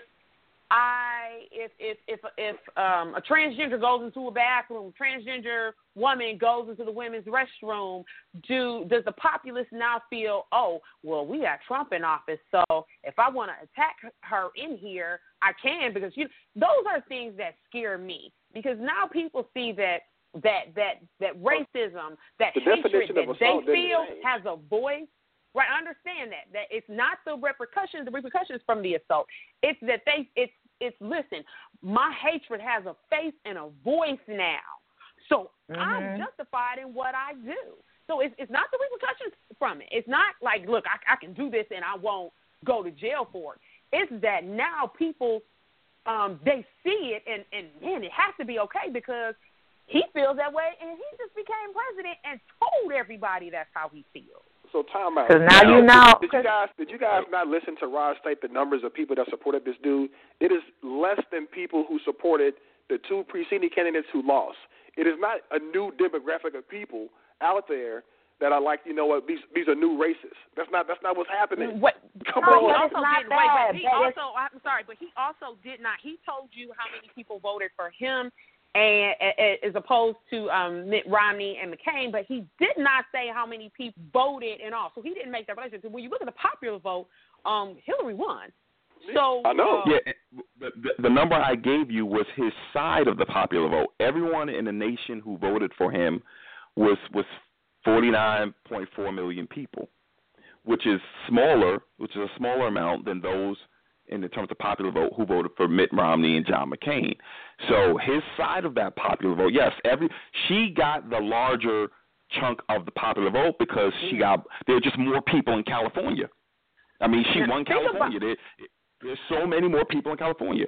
I: I if if if if um, a transgender goes into a bathroom, transgender woman goes into the women's restroom, do does the populace now feel, oh, well, we got Trump in office, so if I want to attack her in here, I can, because you those are things that scare me, because now people see that that that that racism, that
G: the
I: hatred that they feel
G: change.
I: has a voice. Right, I understand that. That it's not the repercussions, the repercussions from the assault. It's that they, it's, it's. Listen, my hatred has a face and a voice now, so mm-hmm. I'm justified in what I do. So it's, it's not the repercussions from it. It's not like, look, I, I can do this and I won't go to jail for it. It's that now people, um, they see it, and and man, it has to be okay because he feels that way, and he just became president and told everybody that's how he feels.
G: So time out.
J: Because now you know.
G: Did you guys did you guys not listen to Rod state the numbers of people that supported this dude? It is less than people who supported the two preceding candidates who lost. It is not a new demographic of people out there that are like, you know what, these these are new racists. That's not that's not what's happening.
I: What?
G: Come
I: no,
G: on.
I: He also did, wait, wait, he also I'm sorry, but he also did not. He told you how many people voted for him, and as opposed to um, Mitt Romney and McCain, but he did not say how many people voted and all. So he didn't make that relationship. When you look at the popular vote, um, Hillary won. So
G: I know.
E: Uh, yeah, the, the, the number I gave you was his side of the popular vote. Everyone in the nation who voted for him was was forty-nine point four million people, which is smaller, which is a smaller amount than those in terms of popular vote who voted for Mitt Romney and John McCain. So his side of that popular vote, yes, every she got the larger chunk of the popular vote because she got there are just more people in California. I mean, she won California. There, there's so many more people in California.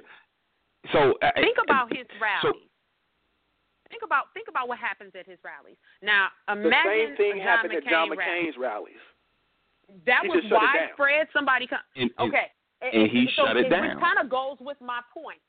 E: So
I: think
E: uh,
I: about his rallies.
E: So,
I: think about think about what happens at his rallies. Now, imagine
G: the same thing
I: John
G: happened
I: McCain
G: at John McCain's rallies.
I: rallies. That
G: he
I: was
G: just shut it down.
I: widespread. Somebody come.
E: And, and,
I: okay.
E: And he
I: so
E: shut it down.
I: It kind of goes with my point.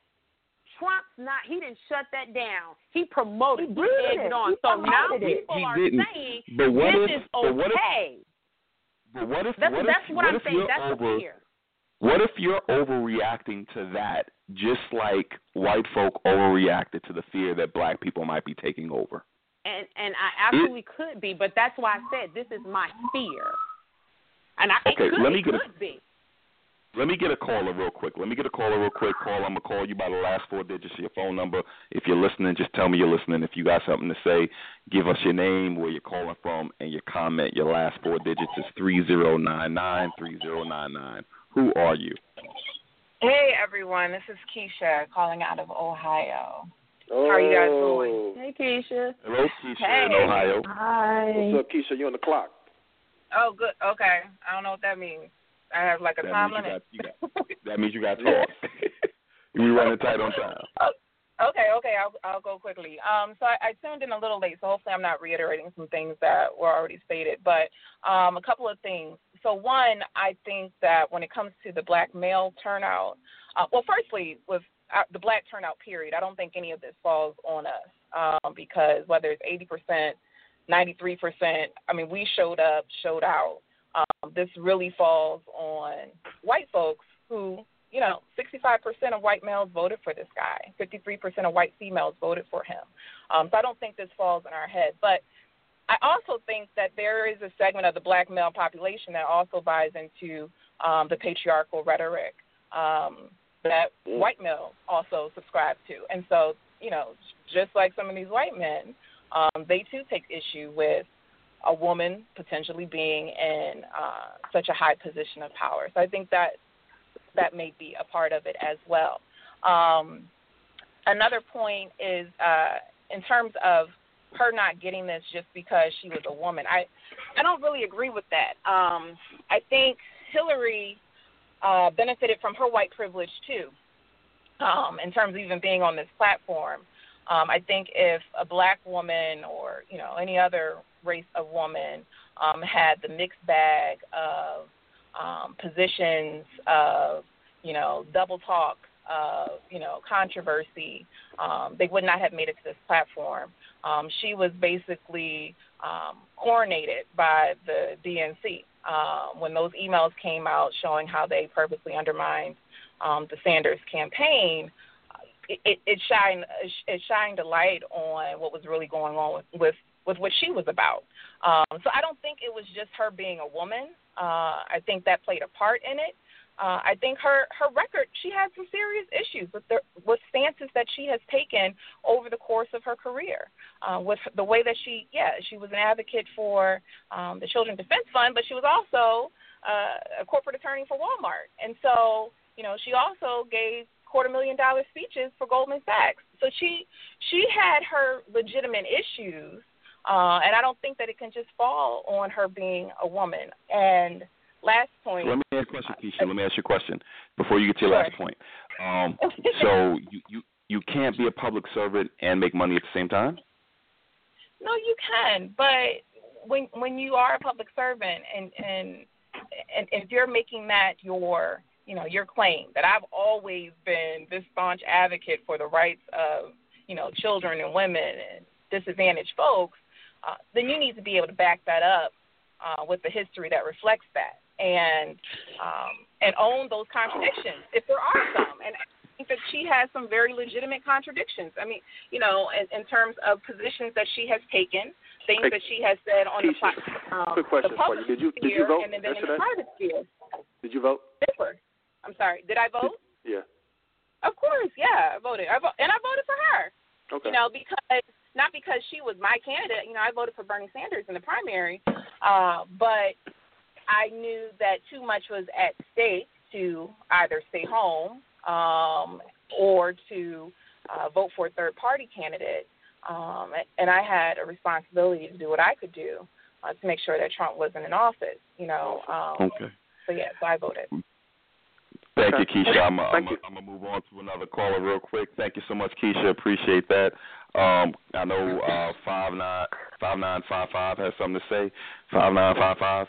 I: Trump's not, he didn't shut that down. He promoted
J: he
I: he egged it on.
J: He
I: so now
J: it.
I: people
E: he
I: are
E: didn't.
I: saying
E: but what
I: this
E: if,
I: is
E: but what
I: okay.
E: If, but what if,
I: that's
E: what
I: that's
E: if,
I: what,
E: what
I: I'm
E: if
I: saying.
E: you're
I: That's
E: over,
I: the fear.
E: What if you're overreacting to that just like white folk overreacted to the fear that black people might be taking over?
I: And and I absolutely it, could be, but that's why I said this is my fear. And I
E: okay,
I: it could,
E: let me
I: it
E: get
I: could
E: a,
I: be.
E: Let me get a caller real quick. Let me get a caller real quick. Call. I'm going to call you by the last four digits of your phone number. If you're listening, just tell me you're listening. If you got something to say, give us your name, where you're calling from, and your comment. Your last four digits is three zero nine nine, three zero nine nine. Who are you?
A: Hey, everyone. This is Keisha calling out of Ohio.
G: Oh.
A: How are you guys doing?
I: Hey, Keisha.
E: Hello, Keisha
A: hey.
E: in Ohio.
J: Hi.
G: What's up, Keisha? You on the clock?
A: Oh, good. Okay. I don't know what that means. I have like a
E: that
A: time
E: means
A: limit.
E: You got, you got, that means you got to talk. We running tight on time.
A: Okay, okay, I'll I'll go quickly. Um, so I, I tuned in a little late, so hopefully I'm not reiterating some things that were already stated. But um, a couple of things. So one, I think that when it comes to the black male turnout, uh, well, firstly, with uh, the black turnout period, I don't think any of this falls on us um, because whether it's eighty percent, ninety-three percent, I mean, we showed up, showed out. Um, this really falls on white folks who, you know, sixty-five percent of white males voted for this guy. fifty-three percent of white females voted for him. Um, so I don't think this falls in our head. But I also think that there is a segment of the black male population that also buys into um, the patriarchal rhetoric um, that white males also subscribe to. And so, you know, just like some of these white men, um, they too take issue with a woman potentially being in uh, such a high position of power. So I think that that may be a part of it as well. Um, another point is uh, in terms of her not getting this just because she was a woman. I, I don't really agree with that. Um, I think Hillary uh, benefited from her white privilege too, um, in terms of even being on this platform. Um, I think if a black woman or, you know, any other race of woman um, had the mixed bag of um, positions of, you know, double talk, of, you know, controversy, um, they would not have made it to this platform. Um, she was basically um, coronated by the D N C um, when those emails came out showing how they purposely undermined um, the Sanders campaign. It, it shined it shined a light on what was really going on with, with, with what she was about. Um, so I don't think it was just her being a woman. Uh, I think that played a part in it. Uh, I think her, her record, she had some serious issues with the with stances that she has taken over the course of her career. Uh, with the way that she, yeah, she was an advocate for um, the Children's Defense Fund, but she was also uh, a corporate attorney for Walmart. And so, you know, she also gave quarter million dollar speeches for Goldman Sachs. So she she had her legitimate issues, uh, and I don't think that it can just fall on her being a woman. And last point.
E: Let me ask you a question, Keisha. Let me ask you a question before you get to your
A: sure.
E: last point. Um, so you, you, you can't be a public servant and make money at the same time?
A: No, you can. But when when you are a public servant and, and, and if you're making that your you know, your claim that I've always been this staunch advocate for the rights of, you know, children and women and disadvantaged folks, uh, then you need to be able to back that up uh, with the history that reflects that and um, and own those contradictions if there are some. And I think that she has some very legitimate contradictions. I mean, you know, in, in terms of positions that she has taken, things
G: hey,
A: that she has said on
G: Keisha,
A: the, um,
G: quick question
A: the public
G: for you. Did you,
A: sphere
G: did you vote
A: and then in
G: yesterday?
A: the private sphere.
G: Did you vote?
A: Sure. I'm sorry. Did I vote?
G: Yeah.
A: Of course, yeah, I voted. I vo- and I voted for her.
G: Okay.
A: You know, because not because she was my candidate. You know, I voted for Bernie Sanders in the primary, uh, but I knew that too much was at stake to either stay home um, or to uh, vote for a third-party candidate. Um, and I had a responsibility to do what I could do uh, to make sure that Trump wasn't in office. You know. Um,
E: okay.
A: So yeah, so I voted.
E: Thank you, Keisha. I'm
G: going
E: to move on to another caller real quick. Thank you so much, Keisha. Appreciate that. Um, I know uh, five nine five nine five five has something to say. Five nine five five.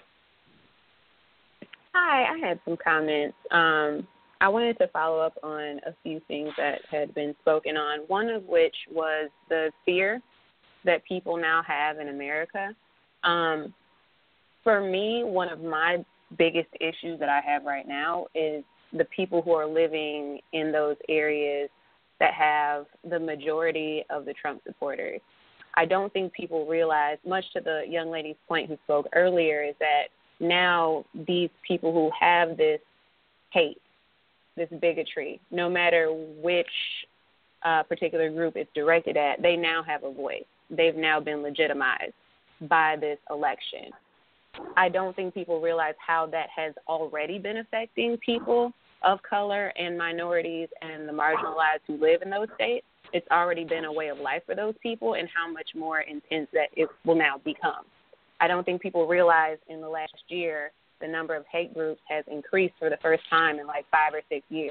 I: Hi, I had some comments. Um, I wanted to follow up on a few things that had been spoken on. One of which was the fear that people now have in America. Um, for me, one of my biggest issues that I have right now is the people who are living in those areas that have the majority of the Trump supporters. I don't think people realize, much to the young lady's point who spoke earlier, is that now these people who have this hate, this bigotry, no matter which uh, particular group it's directed at, they now have a voice. They've now been legitimized by this election. I don't think people realize how that has already been affecting people of color and minorities and the marginalized who live in those states. It's already been a way of life for those people and how much more intense that it will now become. I don't think people realize in the last year the number of hate groups has increased for the first time in like five or six years.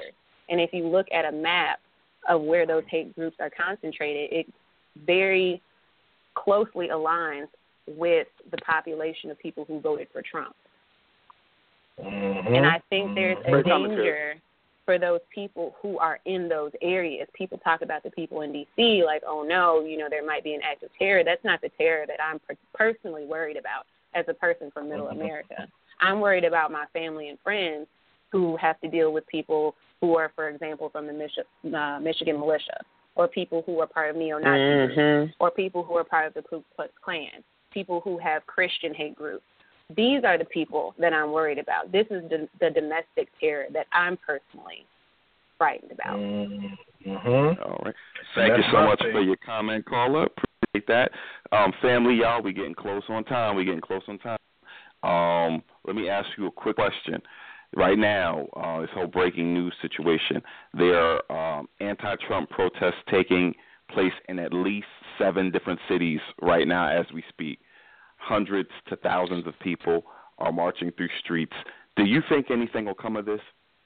I: And if you look at a map of where those hate groups are concentrated, it very closely aligns with the population of people who voted for Trump.
F: Mm-hmm.
I: And I think there's a
G: Great
I: danger
G: commentary.
I: for those people who are in those areas. People talk about the people in D C like, oh, no, you know, there might be an act of terror. That's not the terror that I'm per- personally worried about as a person from Middle
F: Mm-hmm.
I: America. I'm worried about my family and friends who have to deal with people who are, for example, from the Mich- uh, Michigan militia, or people who are part of neo-Nazi
G: Mm-hmm.
I: groups, or people who are part of the Ku Klux Klan, people who have Christian hate groups. These are the people that I'm worried about. This is the, the domestic terror that I'm personally frightened about.
F: Mm-hmm.
E: All right. Thank you so much for your comment, caller. Appreciate that. Um, family, y'all, we're getting close on time. We're getting close on time. Um, let me ask you a quick question. Right now, uh, this whole breaking news situation, there are um, anti-Trump protests taking place in at least seven different cities right now as we speak. Hundreds to thousands of people are marching through streets. Do you think anything will come of this?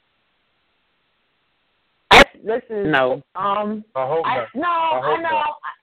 J: I, listen,
I: No.
J: Um,
F: I hope
J: I,
F: not.
J: no,
F: I
J: I,
F: hope
J: know.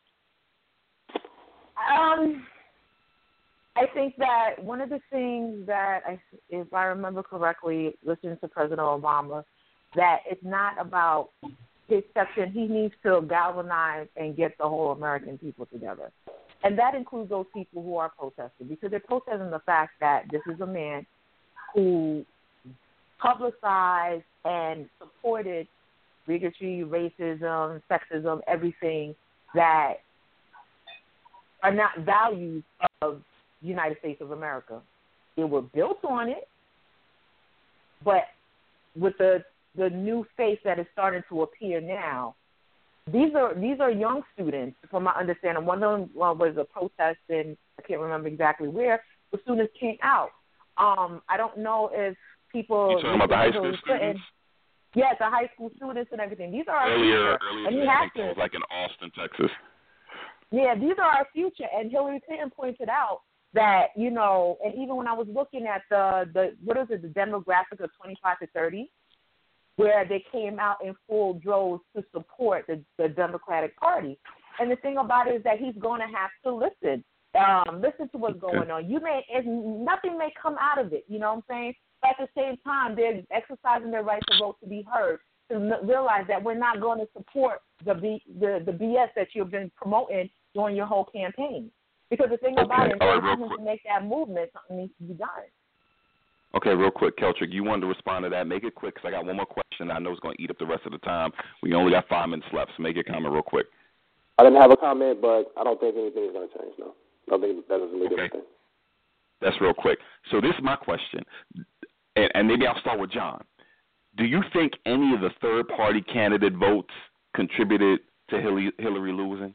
J: I, um, I think that one of the things that, I, if I remember correctly, listening to President Obama, that it's not about his section. He needs to galvanize and get the whole American people together. And that includes those people who are protesting, because they're protesting the fact that this is a man who publicized and supported bigotry, racism, sexism, everything that are not values of the United States of America. They were built on it, but with the the new face that is starting to appear now, these are these are young students, from my understanding. One of them uh, was a protest in, I can't remember exactly where, the students came out. Um, I don't know if people...
E: You talking about the high school students?
J: Yes, the high school students and everything. These are our
E: Earlier,
J: future.
E: earlier
J: and
E: today,
J: we
E: I
J: have
E: think it
J: to.
E: was like in Austin, Texas.
J: Yeah, these are our future. And Hillary Clinton pointed out that, you know, and even when I was looking at the, the what is it, the demographic of twenty-five to thirty, where they came out in full droves to support the, the Democratic Party. And the thing about it is that he's going to have to listen. Um, listen to what's going on. You may, if nothing may come out of it, you know what I'm saying? But at the same time, they're exercising their right to vote to be heard, to n- realize that we're not going to support the, B, the the B S that you've been promoting during your whole campaign. Because the thing about it is,
E: All
J: in
E: right,
J: order to make that movement, something needs to be done.
E: Okay, real quick, Keltrick, you wanted to respond to that. Make it quick, because I got one more question. I know it's going to eat up the rest of the time. We only got five minutes left, so make your comment real quick.
G: I didn't have a comment, but I don't think anything is going to change, no. I think that doesn't mean
E: Okay.
G: anything.
E: That's real quick. So this is my question, and, and maybe I'll start with John. Do you think any of the third-party candidate votes contributed to Hillary, Hillary losing?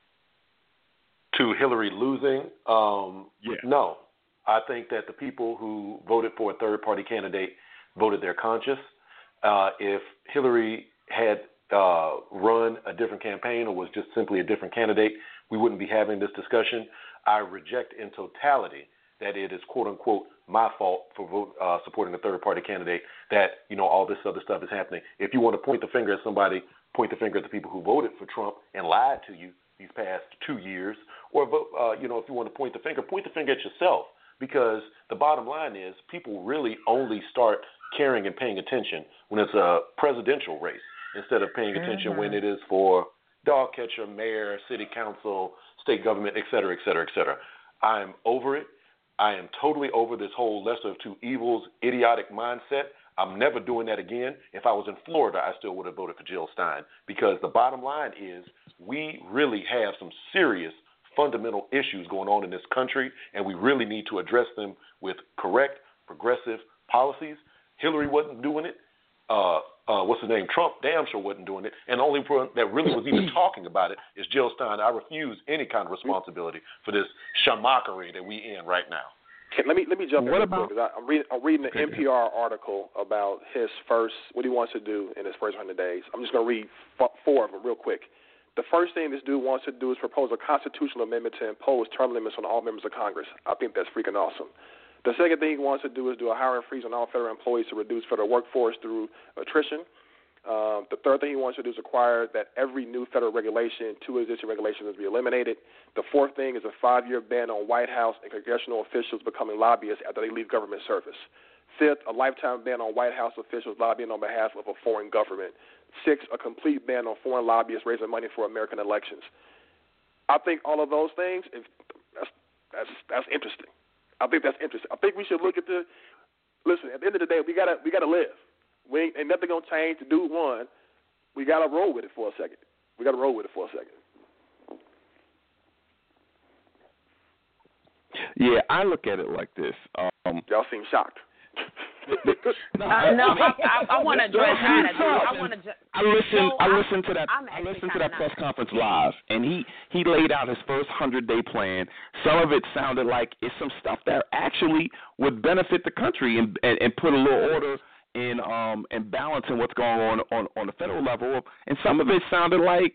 H: To Hillary losing? Um,
E: Yeah.
H: No. I think that the people who voted for a third-party candidate voted their conscience. Uh, if Hillary had uh, run a different campaign or was just simply a different candidate, we wouldn't be having this discussion. I reject in totality that it is, quote-unquote, my fault for vote, uh, supporting a third-party candidate, that, you know, all this other stuff is happening. If you want to point the finger at somebody, point the finger at the people who voted for Trump and lied to you these past two years, or, vote, uh, you know, if you want to point the finger, point the finger at yourself. Because the bottom line is people really only start caring and paying attention when it's a presidential race instead of paying attention mm-hmm. when it is for dog catcher, mayor, city council, state government, et cetera, et cetera, et cetera. I am over it. I am totally over this whole lesser of two evils, idiotic mindset. I'm never doing that again. If I was in Florida, I still would have voted for Jill Stein, because the bottom line is we really have some serious fundamental issues going on in this country, and we really need to address them with correct, progressive policies. Hillary wasn't doing it. Uh, uh, what's his name? Trump damn sure wasn't doing it. And the only one that really was even talking about it is Jill Stein. I refuse any kind of responsibility for this shamockery that we in right now.
G: Okay, let me let me jump
E: what
G: in real
E: about,
G: quick, because I'm reading I'm reading an
E: okay,
G: N P R article about his first what he wants to do in his first hundred days. I'm just going to read f- four of them real quick. The first thing this dude wants to do is propose a constitutional amendment to impose term limits on all members of Congress. I think that's freaking awesome. The second thing he wants to do is do a hiring freeze on all federal employees to reduce federal workforce through attrition. Um, the third thing he wants to do is require that every new federal regulation, two existing regulations, be eliminated. The fourth thing is a five-year ban on White House and congressional officials becoming lobbyists after they leave government service. Fifth, a lifetime ban on White House officials lobbying on behalf of a foreign government. Six, a complete ban on foreign lobbyists raising money for American elections. I think all of those things, if, that's, that's that's interesting. I think that's interesting. I think we should look at the, listen, at the end of the day, we gotta we gotta live. We ain't, ain't nothing gonna change to do one. We gotta roll with it for a second. We gotta roll with it for a second.
E: Yeah, I look at it like this. Um,
G: Y'all seem shocked.
I: no, uh, no I, I, I want to address that. I want to. Ju-
E: I listened.
I: so
E: I listened to that.
I: I'm
E: I listened to that
I: not.
E: press conference live, and he he laid out his first hundred day plan. Some of it sounded like it's some stuff that actually would benefit the country and and, and put a little order in um and balance in what's going on on on the federal level. And some of it sounded like,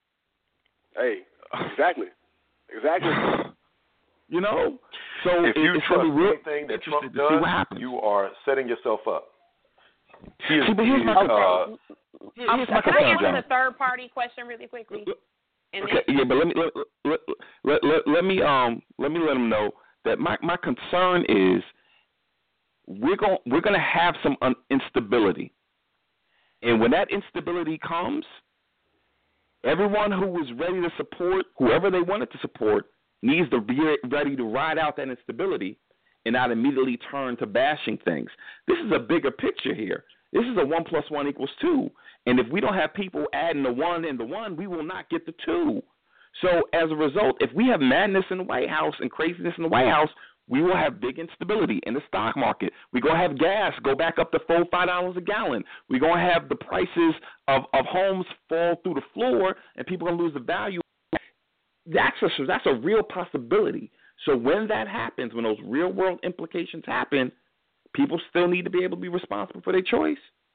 G: hey, exactly, exactly.
E: You know, so
H: if you
E: it's
H: trust
E: really real
H: anything that Trump
E: does,
H: you are setting yourself up. He is,
E: See, but here's
H: he
E: my
H: is,
E: concern.
H: uh,
E: Here's
I: um,
E: my
I: can
E: concern,
I: I answer
E: John.
I: the third party question really quickly? And
E: Okay, yeah, but let me let, let, let, let, let me um let me let them know that my, my concern is we're going we're going to have some un- instability, and when that instability comes, everyone who was ready to support whoever they wanted to support needs to be ready to ride out that instability and not immediately turn to bashing things. This is a bigger picture here. This is a one plus one equals two. And if we don't have people adding the one and the one, we will not get the two. So as a result, if we have madness in the White House and craziness in the White House, we will have big instability in the stock market. We're going to have gas go back up to four, five dollars a gallon. We're going to have the prices of, of homes fall through the floor, and people are going to lose the value. That's a, that's a real possibility. So when that happens, when those real-world implications happen, people still need to be able to be responsible for their choice.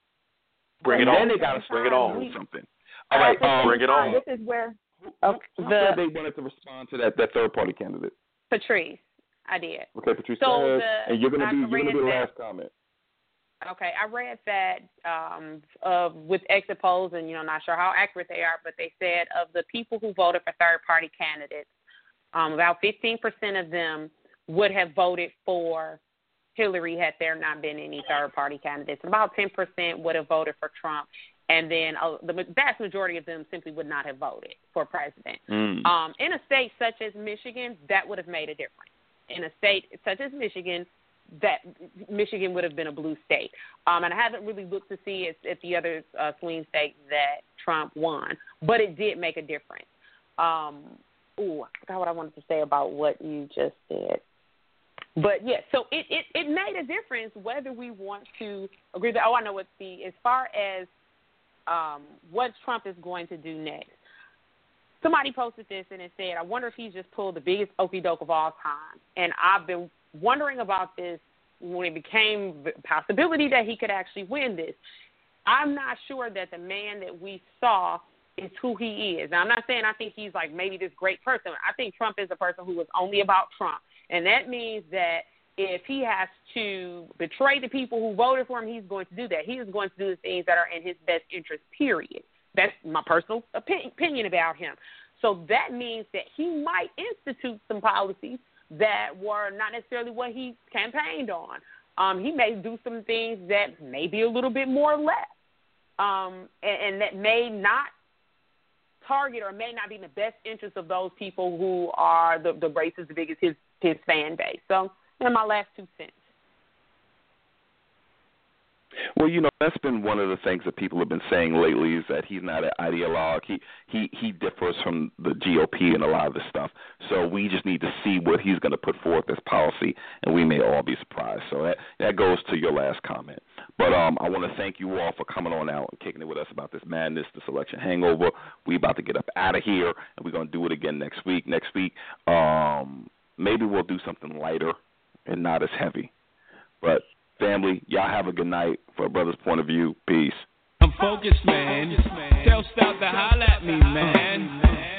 H: Bring
E: and
H: it
E: then
H: on.
E: they got to
H: Bring it on.
E: do something. All right, um,
H: bring it on.
J: This is where
E: okay, who, who said they wanted to respond to that, that third-party candidate?
I: Patrice, I did.
E: Okay, Patrice,
I: so
E: go ahead.
I: the,
E: And you're going to
I: I
E: be, you're gonna be the
I: that,
E: last comment.
I: Okay, I read that um, uh, with exit polls, and, you know, not sure how accurate they are, but they said of the people who voted for third-party candidates, um, about fifteen percent of them would have voted for Hillary had there not been any third-party candidates. About ten percent would have voted for Trump, and then uh, the vast majority of them simply would not have voted for president.
E: Mm.
I: Um, in a state such as Michigan, that would have made a difference. In a state such as Michigan, that Michigan would have been a blue state. Um, and I haven't really looked to see if, if the other uh, swing states that Trump won, but it did make a difference. Um, ooh, I forgot what I wanted to say about what you just said. But, yeah, so it, it, it made a difference whether we want to agree that, oh, I know what the, as far as um, what Trump is going to do next. Somebody posted this and it said, I wonder if he's just pulled the biggest okey doke of all time. And I've been wondering about this when it became the possibility that he could actually win this. I'm not sure that the man that we saw is who he is. Now, I'm not saying I think he's like maybe this great person. I think Trump is a person who is only about Trump. And that means that if he has to betray the people who voted for him, he's going to do that. He is going to do the things that are in his best interest, period. That's my personal opinion about him. So that means that he might institute some policies that were not necessarily what he campaigned on. Um, he may do some things that may be a little bit more left, um, and, and that may not target or may not be in the best interest of those people who are the, the racist, the biggest his, his fan base. So, and my last two cents.
E: Well, you know, that's been one of the things that people have been saying lately is that he's not an ideologue. He he he differs from the G O P in a lot of this stuff. So we just need to see what he's going to put forth as policy, and we may all be surprised. So that, that goes to your last comment. But um, I want to thank you all for coming on out and kicking it with us about this madness, this election hangover. We about to get up out of here, and we're going to do it again next week. Next week, um, maybe we'll do something lighter and not as heavy. But family, y'all have a good night. For a brother's point of view, peace.
C: I'm focused, man. Tell Stout to holler at me, man.